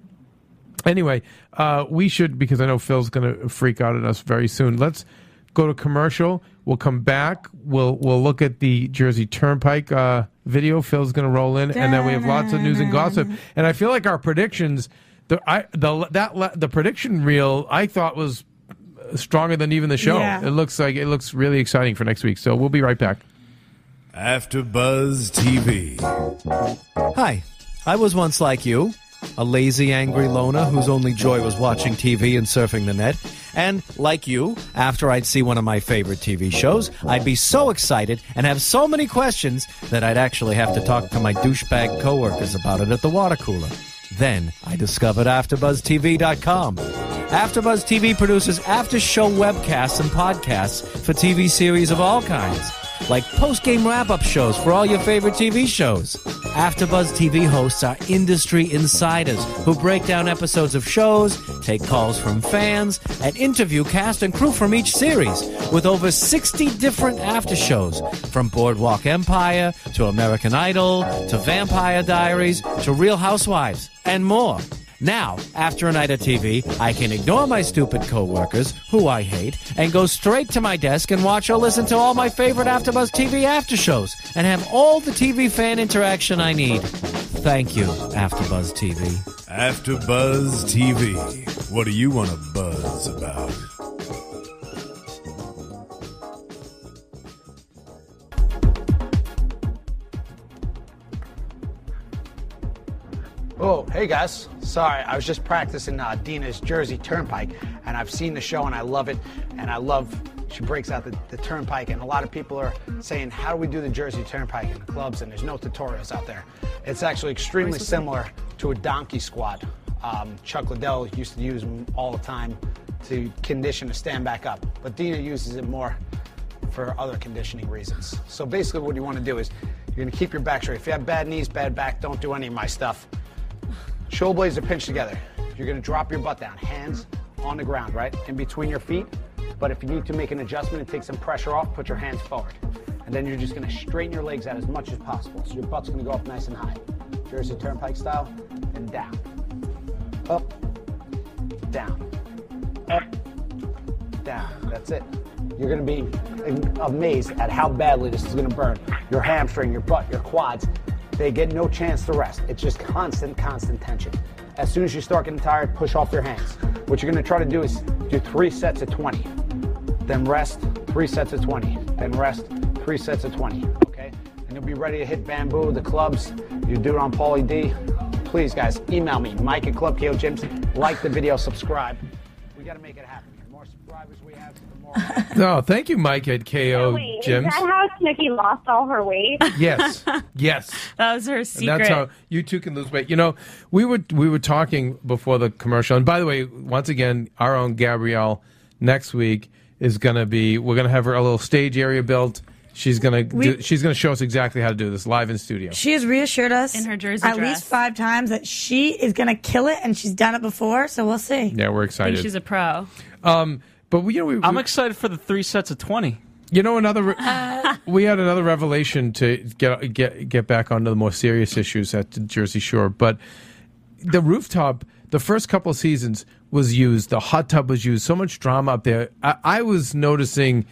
Anyway, uh, we should, because I know Phil's going to freak out at us very soon. Let's go to commercial. We'll come back. We'll we'll look at the Jersey Turnpike uh, video. Phil's going to roll in, and then we have lots of news and gossip. And I feel like our predictions, the I the that the prediction reel, I thought was stronger than even the show. Yeah. It looks like it looks really exciting for next week. So we'll be right back. After Buzz T V. Hi, I was once like you, a lazy, angry loner whose only joy was watching T V and surfing the net. And, like you, after I'd see one of my favorite T V shows, I'd be so excited and have so many questions that I'd actually have to talk to my douchebag coworkers about it at the water cooler. Then I discovered after buzz T V dot com. AfterBuzz T V produces after-show webcasts and podcasts for T V series of all kinds, like post-game wrap-up shows for all your favorite T V shows. AfterBuzz T V hosts are industry insiders who break down episodes of shows, take calls from fans, and interview cast and crew from each series, with over sixty different after shows, from Boardwalk Empire to American Idol to Vampire Diaries to Real Housewives, and more. Now, after a night of T V, I can ignore my stupid coworkers, who I hate, and go straight to my desk and watch or listen to all my favorite AfterBuzz T V after shows, and have all the T V fan interaction I need. Thank you, AfterBuzz T V. After Buzz T V. What do you want to buzz about? Oh, hey guys. Sorry, I was just practicing uh, Dina's Jersey Turnpike, and I've seen the show and I love it, and I love she breaks out the, the Turnpike, and a lot of people are saying, how do we do the Jersey Turnpike in the clubs, and there's no tutorials out there. It's actually extremely similar to a donkey squat. Um, Chuck Liddell used to use them all the time to condition to stand back up, but Dina uses it more for other conditioning reasons. So basically what you want to do is you're going to keep your back straight. If you have bad knees, bad back, don't do any of my stuff. Shoulder blades are pinched together. You're going to drop your butt down, hands on the ground, right, in between your feet. But if you need to make an adjustment and take some pressure off, put your hands forward. And then you're just going to straighten your legs out as much as possible. So your butt's going to go up nice and high. Jersey Turnpike style, and down. Up, down, up, down. That's it. You're going to be amazed at how badly this is going to burn your hamstring, your butt, your quads. They get no chance to rest. It's just constant, constant tension. As soon as you start getting tired, push off your hands. What you're going to try to do is do three sets of twenty. Then rest, three sets of twenty. Then rest, three sets of twenty. Okay? And you'll be ready to hit Bamboo, the clubs. You do it on Paulie D. Please, guys, email me, Mike at Club K O Gyms. Like the video, subscribe. We got to make it happen. The more subscribers we have, the more... No, thank you, Mike at K O Wait, is Gyms. that how Snooki lost all her weight? Yes, yes. That was her And secret. that's how you two can lose weight. You know, we were we were talking before the commercial, and by the way, once again, our own Gabrielle next week is going to be. We're going to have her a little stage area built. She's going to We- she's going to show us exactly how to do this live in studio. She has reassured us In her Jersey at dress. least five times that she is going to kill it, and she's done it before, so we'll see. Yeah, we're I excited. think she's a pro. Um, But we, you know, we, I'm we, excited for the three sets of twenty. You know, another re- we had another revelation to get get get back onto the more serious issues at the Jersey Shore. But the rooftop, the first couple of seasons was used. The hot tub was used. So much drama up there. I, I was noticing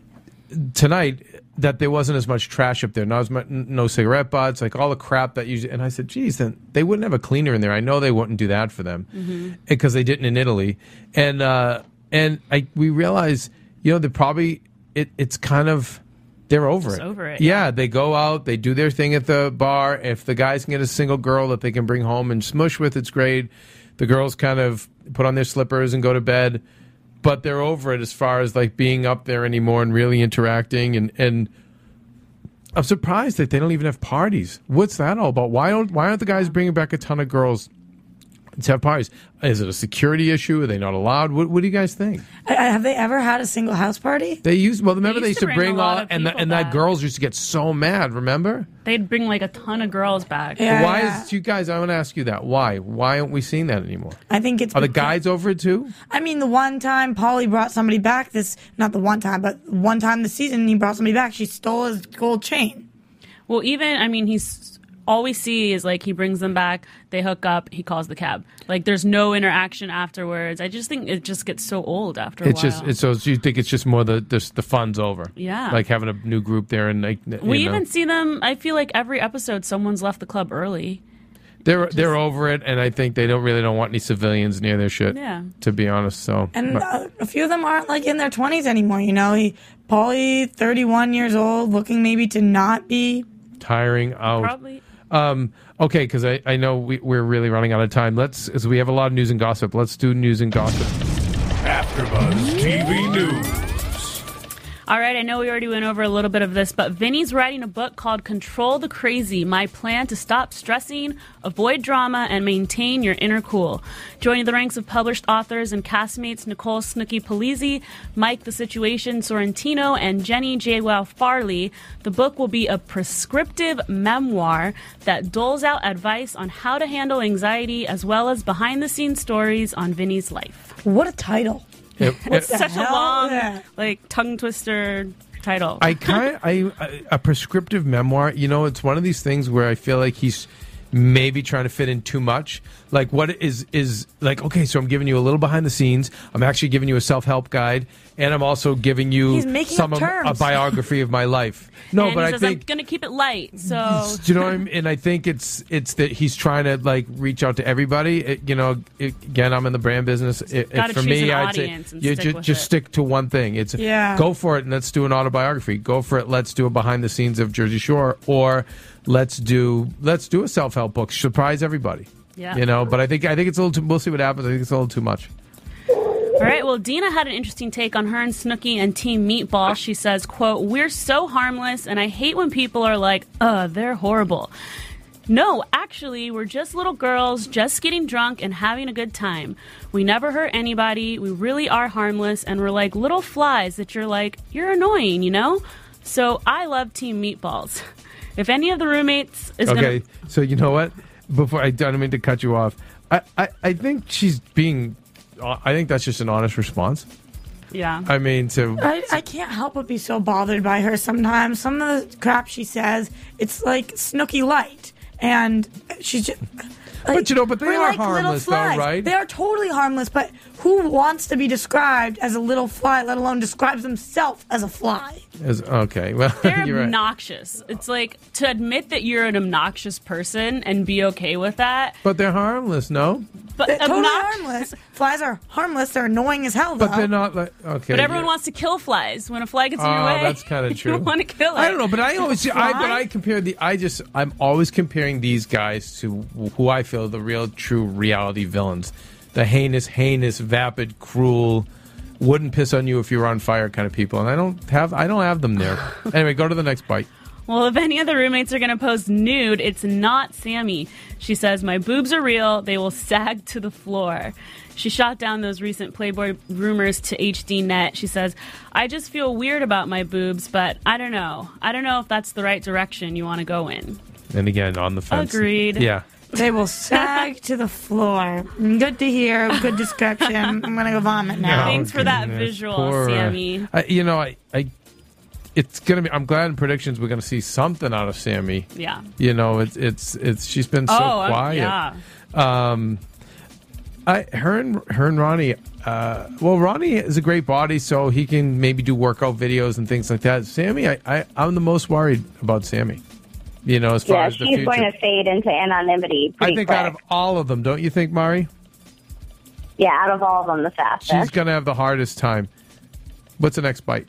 tonight that there wasn't as much trash up there. Not as much, no cigarette butts, like all the crap that usually. And I said, geez, then they wouldn't have a cleaner in there. I know they wouldn't do that for them because mm-hmm. they didn't in Italy. And uh, and I we realized, you know, they probably. It, it's kind of, they're over Just it. over it, yeah, yeah. They go out, they do their thing at the bar. If the guys can get a single girl that they can bring home and smush with, it's great. The girls kind of put on their slippers and go to bed. But they're over it as far as like being up there anymore and really interacting. And, and I'm surprised that they don't even have parties. What's that all about? Why don't why aren't the guys bringing back a ton of girls to have parties? Is it a security issue? Are they not allowed? What, what do you guys think? Uh, Have they ever had a single house party? They used well. Remember they used used, to to bring bring a lot all of and the, people and that back. girls used to get so mad. Remember? They'd bring like a ton of girls back. Yeah. Why yeah. is you guys? I want to ask you that. Why? Why aren't we seeing that anymore? I think it's Are the because- guys over it too? I mean, the one time Paulie brought somebody back, this, not the one time, but one time this season he brought somebody back, she stole his gold chain. Well, even, I mean, he's all we see is like he brings them back, they hook up, he calls the cab. Like there's no interaction afterwards. I just think it just gets so old after a It's while. just it's so you think it's just more the the, the fun's over. Yeah. Like having a new group there and like you we know. even see them. I feel like every episode, someone's left the club early. They're they're over it, and I think they don't really don't want any civilians near their shit. Yeah. To be honest, so And but- uh, a few of them aren't like in their twenties anymore, you know? He, Paulie, thirty-one years old, looking maybe to not be. tiring out. Probably. Um, okay, because I, I know we, we're really running out of time. Let's, as we have a lot of news and gossip. Let's do news and gossip. AfterBuzz T V News. All right, I know we already went over a little bit of this, but Vinny's writing a book called Control the Crazy, My Plan to Stop Stressing, Avoid Drama, and Maintain Your Inner Cool. Joining the ranks of published authors and castmates Nicole Snooki Polizzi, Mike The Situation Sorrentino, and Jenny J. Wow Farley, the book will be a prescriptive memoir that doles out advice on how to handle anxiety as well as behind-the-scenes stories on Vinny's life. What a title. It- It's it- such a hell? long, Yeah. like, tongue twister title. I kind I, I a prescriptive memoir. You know, it's one of these things where I feel like he's maybe trying to fit in too much. Like, what is is like? Okay, so I'm giving you a little behind the scenes. I'm actually giving you a self help guide, and I'm also giving you He's making some up of terms. a biography of my life. No, and but he I says, think I'm going to keep it light, so... do you know what I mean? And I think it's it's that he's trying to like reach out to everybody. It, you know, it, again, I'm in the brand business. It, Gotta it, for choose me, an I'd say audience and you stick ju- with just it. stick to one thing. It's Yeah. go for it and let's do an autobiography. Go for it. Let's do a behind the scenes of Jersey Shore, or let's do let's do a self help book. Surprise everybody. Yeah. You know, but I think I think it's a little too. We'll see what happens. I think it's a little too much. All right, well, Dina had an interesting take on her and Snooki and Team Meatball. She says, quote, "We're so harmless, and I hate when people are like, uh, they're horrible. No, actually, we're just little girls just getting drunk and having a good time. We never hurt anybody. We really are harmless, and we're like little flies that you're like, you're annoying, you know? So I love Team Meatballs. If any of the roommates is Okay, going so you know what? Before I don't mean to cut you off, I, I, I think she's being. I think that's just an honest response. to... Yeah. I mean, to I, I can't help but be so bothered by her sometimes. Some of the crap she says, it's like Snooki light. And she's just... Like, But, you know, but they we're are like little harmless, though, flies. right? They are totally harmless, but who wants to be described as a little fly, let alone describes himself as a fly? As, okay, well, They're you're right. obnoxious. It's like to admit that you're an obnoxious person and be okay with that. But they're harmless, no? But They're totally obnox- harmless. Flies are harmless. They're annoying as hell, though. But they're not like okay. But everyone yeah. wants to kill flies. When a fly gets in Oh, your way, that's kinda you true. don't want to kill it. I don't know, but I always, I, but fly? I compare the, I just, I'm always comparing these guys to who I feel are the real, true reality villains, the heinous, heinous, vapid, cruel, wouldn't piss on you if you were on fire kind of people, and I don't have, I don't have them there. Anyway, go to the next bite. Well, if any of the roommates are going to post nude, it's not Sammy. She says, "My boobs are real. They will sag to the floor." She shot down those recent Playboy rumors to H D Net. She says, "I just feel weird about my boobs, but I don't know. I don't know if that's the right direction you want to go in." And again, on the fence. Agreed. Yeah. They will sag to the floor. Good to hear. Good description. I'm going to go vomit now. Thanks for that visual, Poor, uh, Sammy. I, you know, I, I, it's gonna be. I'm glad in predictions we're gonna see something out of Sammy. Yeah. You know, it's it's it's. She's been so Oh, I'm- quiet. yeah. Um, I her and her and Ronnie. Uh, well, Ronnie is a great body, so he can maybe do workout videos and things like that. Sammy, I, I I'm the most worried about Sammy. You know, as far Yeah, as the she's future. going to fade into anonymity pretty I think quick. out of all of them, don't you think, Mari? yeah, out of all of them, the fastest. She's gonna have the hardest time. What's the next bite?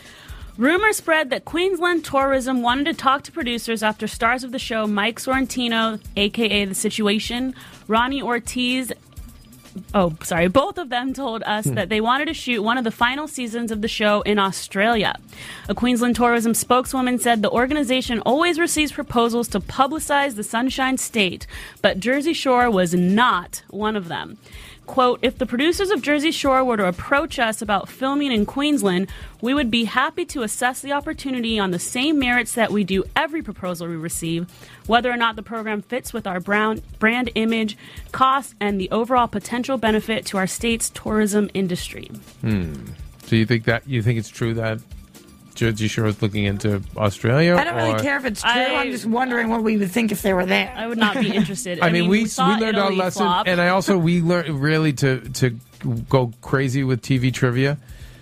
Rumor spread that Queensland Tourism wanted to talk to producers after stars of the show Mike Sorrentino, a k a. The Situation, Ronnie Ortiz, oh, sorry, both of them told us Hmm. that they wanted to shoot one of the final seasons of the show in Australia. A Queensland Tourism spokeswoman said the organization always receives proposals to publicize the Sunshine State, but Jersey Shore was not one of them. Quote, if the producers of Jersey Shore were to approach us about filming in Queensland, we would be happy to assess the opportunity on the same merits that we do every proposal we receive, whether or not the program fits with our brown brand image, cost, and the overall potential benefit to our state's tourism industry. Hmm. So you think that you think it's true that Jersey Shore is looking into Australia? I don't really or- care if it's true. I- I'm just wondering what we would think if they were there. I would not be interested. I, mean, we we, saw learned our Italy lesson, flop. and I also we learned really to to go crazy with T V trivia.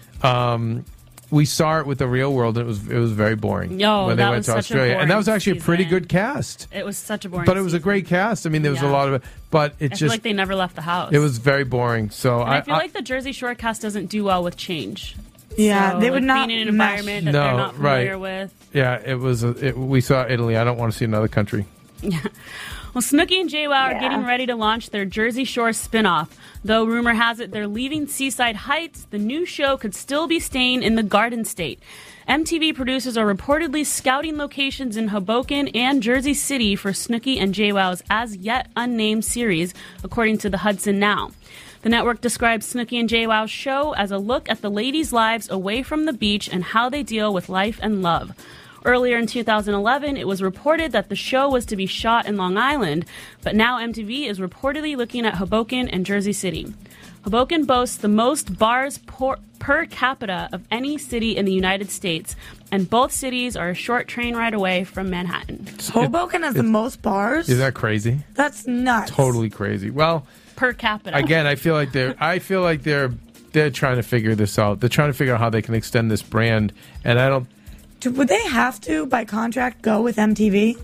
Um, we saw it with the Real World, and it was it was very boring Yo, when they that went was to such a Australia, and that boring was actually a pretty season. good cast. It was such a boring But it was a season. great cast. I mean, there was a Yeah. lot of it, but it I just feel like they never left the house. it was very boring. So And I, I, feel like the Jersey Shore cast doesn't do well with change. Yeah, So, they would like, not being in an mesh. environment that no, they're not familiar right. with. Yeah, it was. A, it, we saw Italy. I don't want to see another country. Well, Snooki and JWoww are Yeah. getting ready to launch their Jersey Shore spinoff. Though rumor has it they're leaving Seaside Heights, the new show could still be staying in the Garden State. M T V producers are reportedly scouting locations in Hoboken and Jersey City for Snooki and JWoww's as yet unnamed series, according to the Hudson Now. The network describes Snooki and JWoww's show as a look at the ladies' lives away from the beach and how they deal with life and love. Earlier in two thousand eleven, it was reported that the show was to be shot in Long Island, but now M T V is reportedly looking at Hoboken and Jersey City. Hoboken boasts the most bars por- per capita of any city in the United States, and both cities are a short train ride away from Manhattan. Hoboken has the most bars? Isn't that crazy? That's nuts. Totally crazy. Well, Per capita. again, I feel like they're. I feel like they're. They're trying to figure this out. They're trying to figure out how they can extend this brand, and I don't. Do- Would they have to, by contract, go with M T V?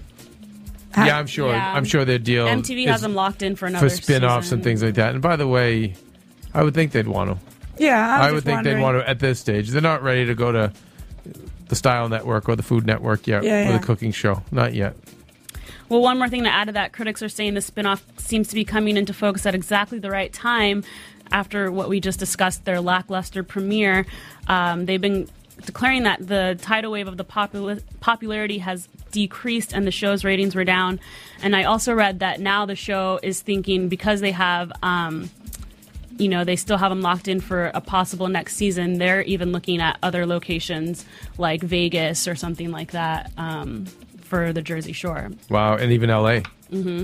Ha- Yeah, I'm sure. Yeah. I'm sure their deal. M T V has is them locked in for another for spin-offs season. and things like that. And by the way, I would think they'd want to. Yeah, I, was I would just think wondering. they'd want to at this stage. They're not ready to go to the Style Network or the Food Network yet, Yeah, or yeah. the cooking show. Not yet. Well, one more thing to add to that, critics are saying the spinoff seems to be coming into focus at exactly the right time after what we just discussed, their lackluster premiere. Um, they've been declaring that the tidal wave of the popula- popularity has decreased and the show's ratings were down. And I also read that now the show is thinking, because they have... Um, you know, they still have them locked in for a possible next season. They're even looking at other locations like Vegas or something like that um, for the Jersey Shore. Wow, and even L A. Mm-hmm.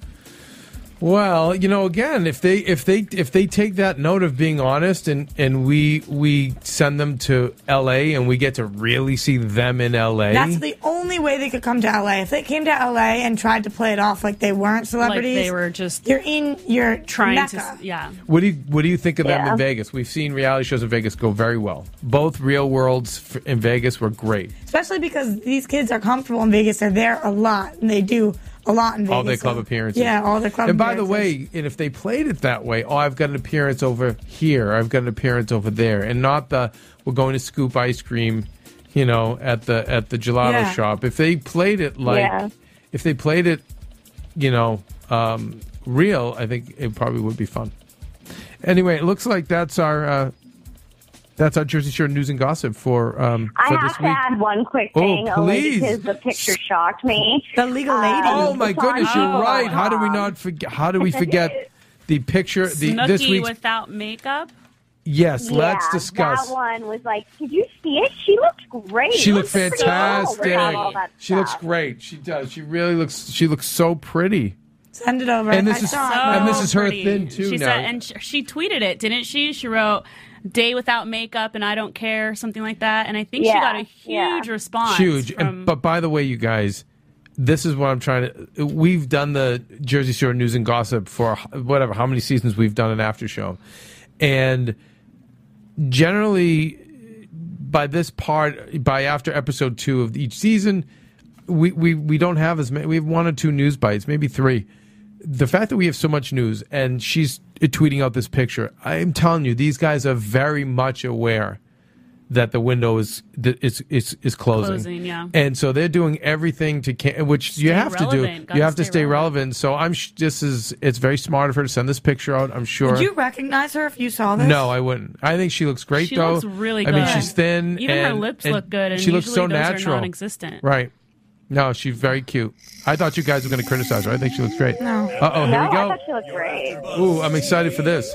Well, you know, again, if they if they if they take that note of being honest and, and we we send them to L A and we get to really see them in L A. That's the only way they could come to L A. If they came to L A and tried to play it off like they weren't celebrities, Like they were just you're in, you're trying Mecca. to, yeah. What do you what do you think of them Yeah. in Vegas? We've seen reality shows in Vegas go very well. Both Real Worlds f- in Vegas were great. Especially because these kids are comfortable in Vegas. They're there a lot, and they do a lot in Vegas. All their so- club appearances. Yeah, all their club And by the appearances. way, and if they played it that way, oh, I've got an appearance over here, I've got an appearance over there, and not the we're going to scoop ice cream, you know, at the at the gelato Yeah. shop. If they played it like, Yeah. if they played it, you know, um, real, I think it probably would be fun. Anyway, it looks like that's our uh, that's our Jersey Shore news and gossip for um, I for have this to week. add one quick Oh, thing, only please. because the picture shocked me. The legal lady. Oh my It's on goodness, you're Google right. dot How do we com. not forget? How do we forget the picture? The this Snooki week's without makeup. yes. Yeah, Let's discuss. That one was like, did you see it? She looked great. She looked pretty cool fantastic. without all that She looks stuff. great. She does. She really looks. She looks so pretty. Send it over. And this I is saw it. So and this is her pretty. thing too. She now. said, and sh- she tweeted it, didn't she? She wrote "Day without makeup" and "I don't care," something like that. And I think she Yeah, got a huge yeah. response. Huge. From, And, but by the way, you guys, this is what I'm trying to. We've done the Jersey Shore news and gossip for whatever how many seasons we've done an after show, and generally by this part, by after episode two of each season, we we we don't have as many. We have one or two news bites, maybe three. The fact that we have so much news, and she's tweeting out this picture, I'm telling you, these guys are very much aware that the window is is is, is closing. Closing, yeah. And so they're doing everything to can, which you Stay have to relevant. do. Gotta You have to stay stay relevant. So I'm sh- this is it's very smart of her to send this picture out. I'm sure. Would you recognize her if you saw this? No, I wouldn't. I think she looks great She though. looks really I mean, good. she's thin. Even her and- lips and look good, and she looks so usually those are natural, non-existent. Right? No, she's very cute. I thought you guys were going to criticize her. I think she looks great. No. Uh oh, here No, we I go. thought she looked great. Ooh, I'm excited for this.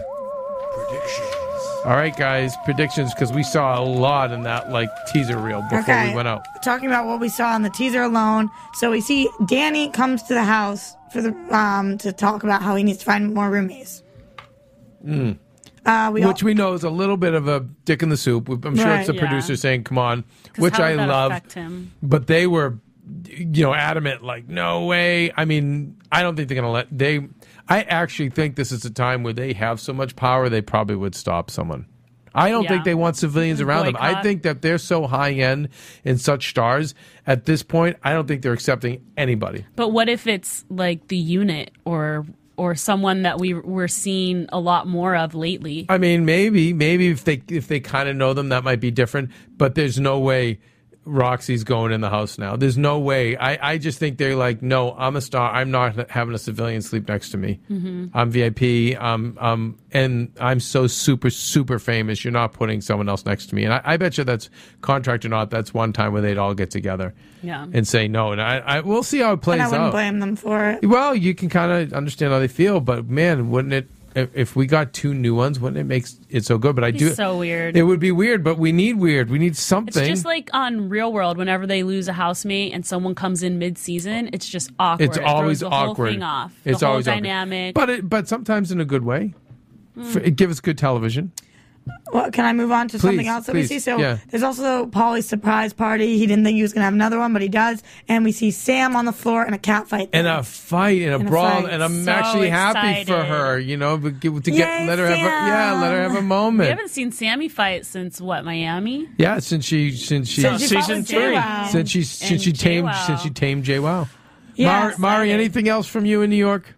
All right, guys, predictions, because we saw a lot in that like teaser reel before Okay. we went out. Talking about what we saw on the teaser alone. So we see Danny comes to the house for the um to talk about how he needs to find more roomies. Mm. Uh, we Which we know is a little bit of a dick in the soup. I'm sure Right. it's the Yeah. producer saying, "Come on," 'Cause which how I would that love. affect him? But they were, you know, adamant, like, no way. I mean, I don't think they're going to let they. I actually think this is a time where they have so much power, they probably would stop someone. I don't Yeah. think they want civilians around them. I Boycott. think that they're so high end and such stars at this point. I don't think they're accepting anybody. But what if it's like the unit or or someone that we we're seeing a lot more of lately? I mean, maybe, maybe if they if they kind of know them, that might be different. But there's no way Roxy's going in the house now. There's no way. I, I just think they're like, no, I'm a star. I'm not having a civilian sleep next to me. Mm-hmm. I'm V I P. Um, um, and I'm so super, super famous. You're not putting someone else next to me. And I, I bet you that's contract or not. That's one time where they'd all get together Yeah. and say no. And I, I we'll see how it plays and I wouldn't out. blame them for it. Well, you can kind of understand how they feel, but man, wouldn't it? If, if we got two new ones, wouldn't it make it so good? But I It'd do. be so weird. It would be weird, but we need weird. We need It's something. just like on Real World, whenever they lose a housemate and someone comes in mid-season, it's just awkward. it's It always throws the awkward. whole thing off. It's the whole always awkward. dynamic. but it, but sometimes in a good way. Mm. For, it give us good television. Well, can I move on to something Please, else that please, we see? So yeah. there's also Paulie's surprise party. He didn't think he was going to have another one, but he does. And we see Sam on the floor in a cat fight. And a fight and a And a brawl, fight. and I'm So actually happy for excited. her. You know, but get, to Yay, get let her have a, yeah, let her have a we moment. haven't seen Sammy fight since what, Miami? Yeah, since she since she Since she fought season with three. JWoww. since she since And she tamed JWoww. since she tamed JWoww. Yeah, Mari, Mari, excited. anything else from you in New York?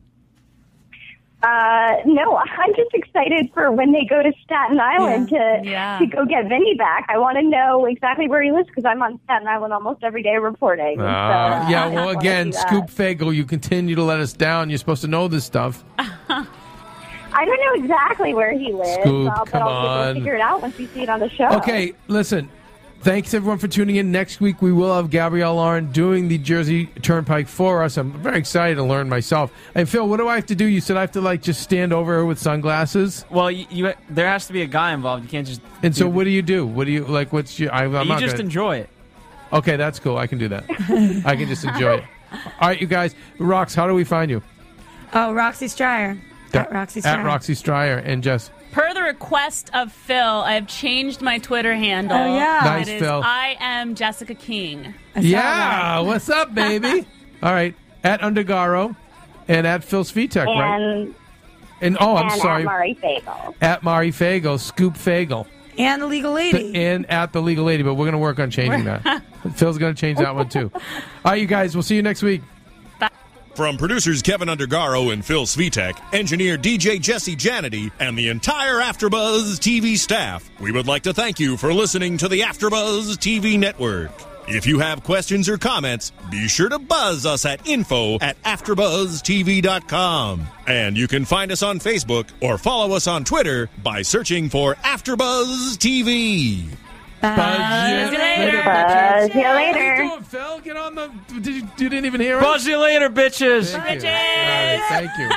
Uh, no, I'm just excited for when they go to Staten Island to Yeah. to go get Vinny back. I want to know exactly where he lives because I'm on Staten Island almost every day reporting. Uh, so yeah, I well, wanna again, see that. Scoop Fagel, you continue to let us down. You're supposed to know this stuff. I don't know exactly where he lives, Scoop, uh, but come I'll on. figure it out once we see it on the show. Okay, listen. Thanks everyone for tuning in. Next week we will have Gabrielle Lauren doing the Jersey Turnpike for us. I'm very excited to learn myself. And Phil, what do I have to do? You said I have to like just stand over her with sunglasses. Well, you, you there has to be a guy involved. You can't just. And so you, what do you do? What do you like? What's your? I, I'm you not just gonna, enjoy it. Okay, that's cool. I can do that. I can just enjoy it. All right, you guys. Rox, how do we find you? Oh, Roxy Stryer. At Roxy Stryer. At Roxy Stryer and Jess. Per the request of Phil, I have changed my Twitter handle. Oh, yeah. Nice, It is Phil. I am Jessica King. I saw Yeah, that. what's up, baby? All right, at Undergaro and at Phil Svitek, right? And, And oh, I'm and sorry, at Mari Fagel. at Mari Fagel, Scoop Fagel, And the legal lady. The- and at the Legal Lady. But we're gonna work on changing that. Phil's gonna change that one too. All right, you guys, we'll see you next week. From producers Kevin Undergaro and Phil Svitek, engineer D J Jesse Janity, and the entire AfterBuzz T V staff, we would like to thank you for listening to the AfterBuzz T V network. If you have questions or comments, be sure to buzz us at info at after buzz t v dot com. And you can find us on Facebook or follow us on Twitter by searching for AfterBuzz T V. Buzz you later. Buzz you How later. you doing, Phil? Get on the. Did you, you didn't even hear us? Buzz you later, bitches. Thank you. All right, thank you.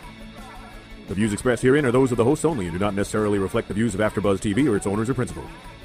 The views expressed herein are those of the hosts only and do not necessarily reflect the views of AfterBuzz T V or its owners or principals.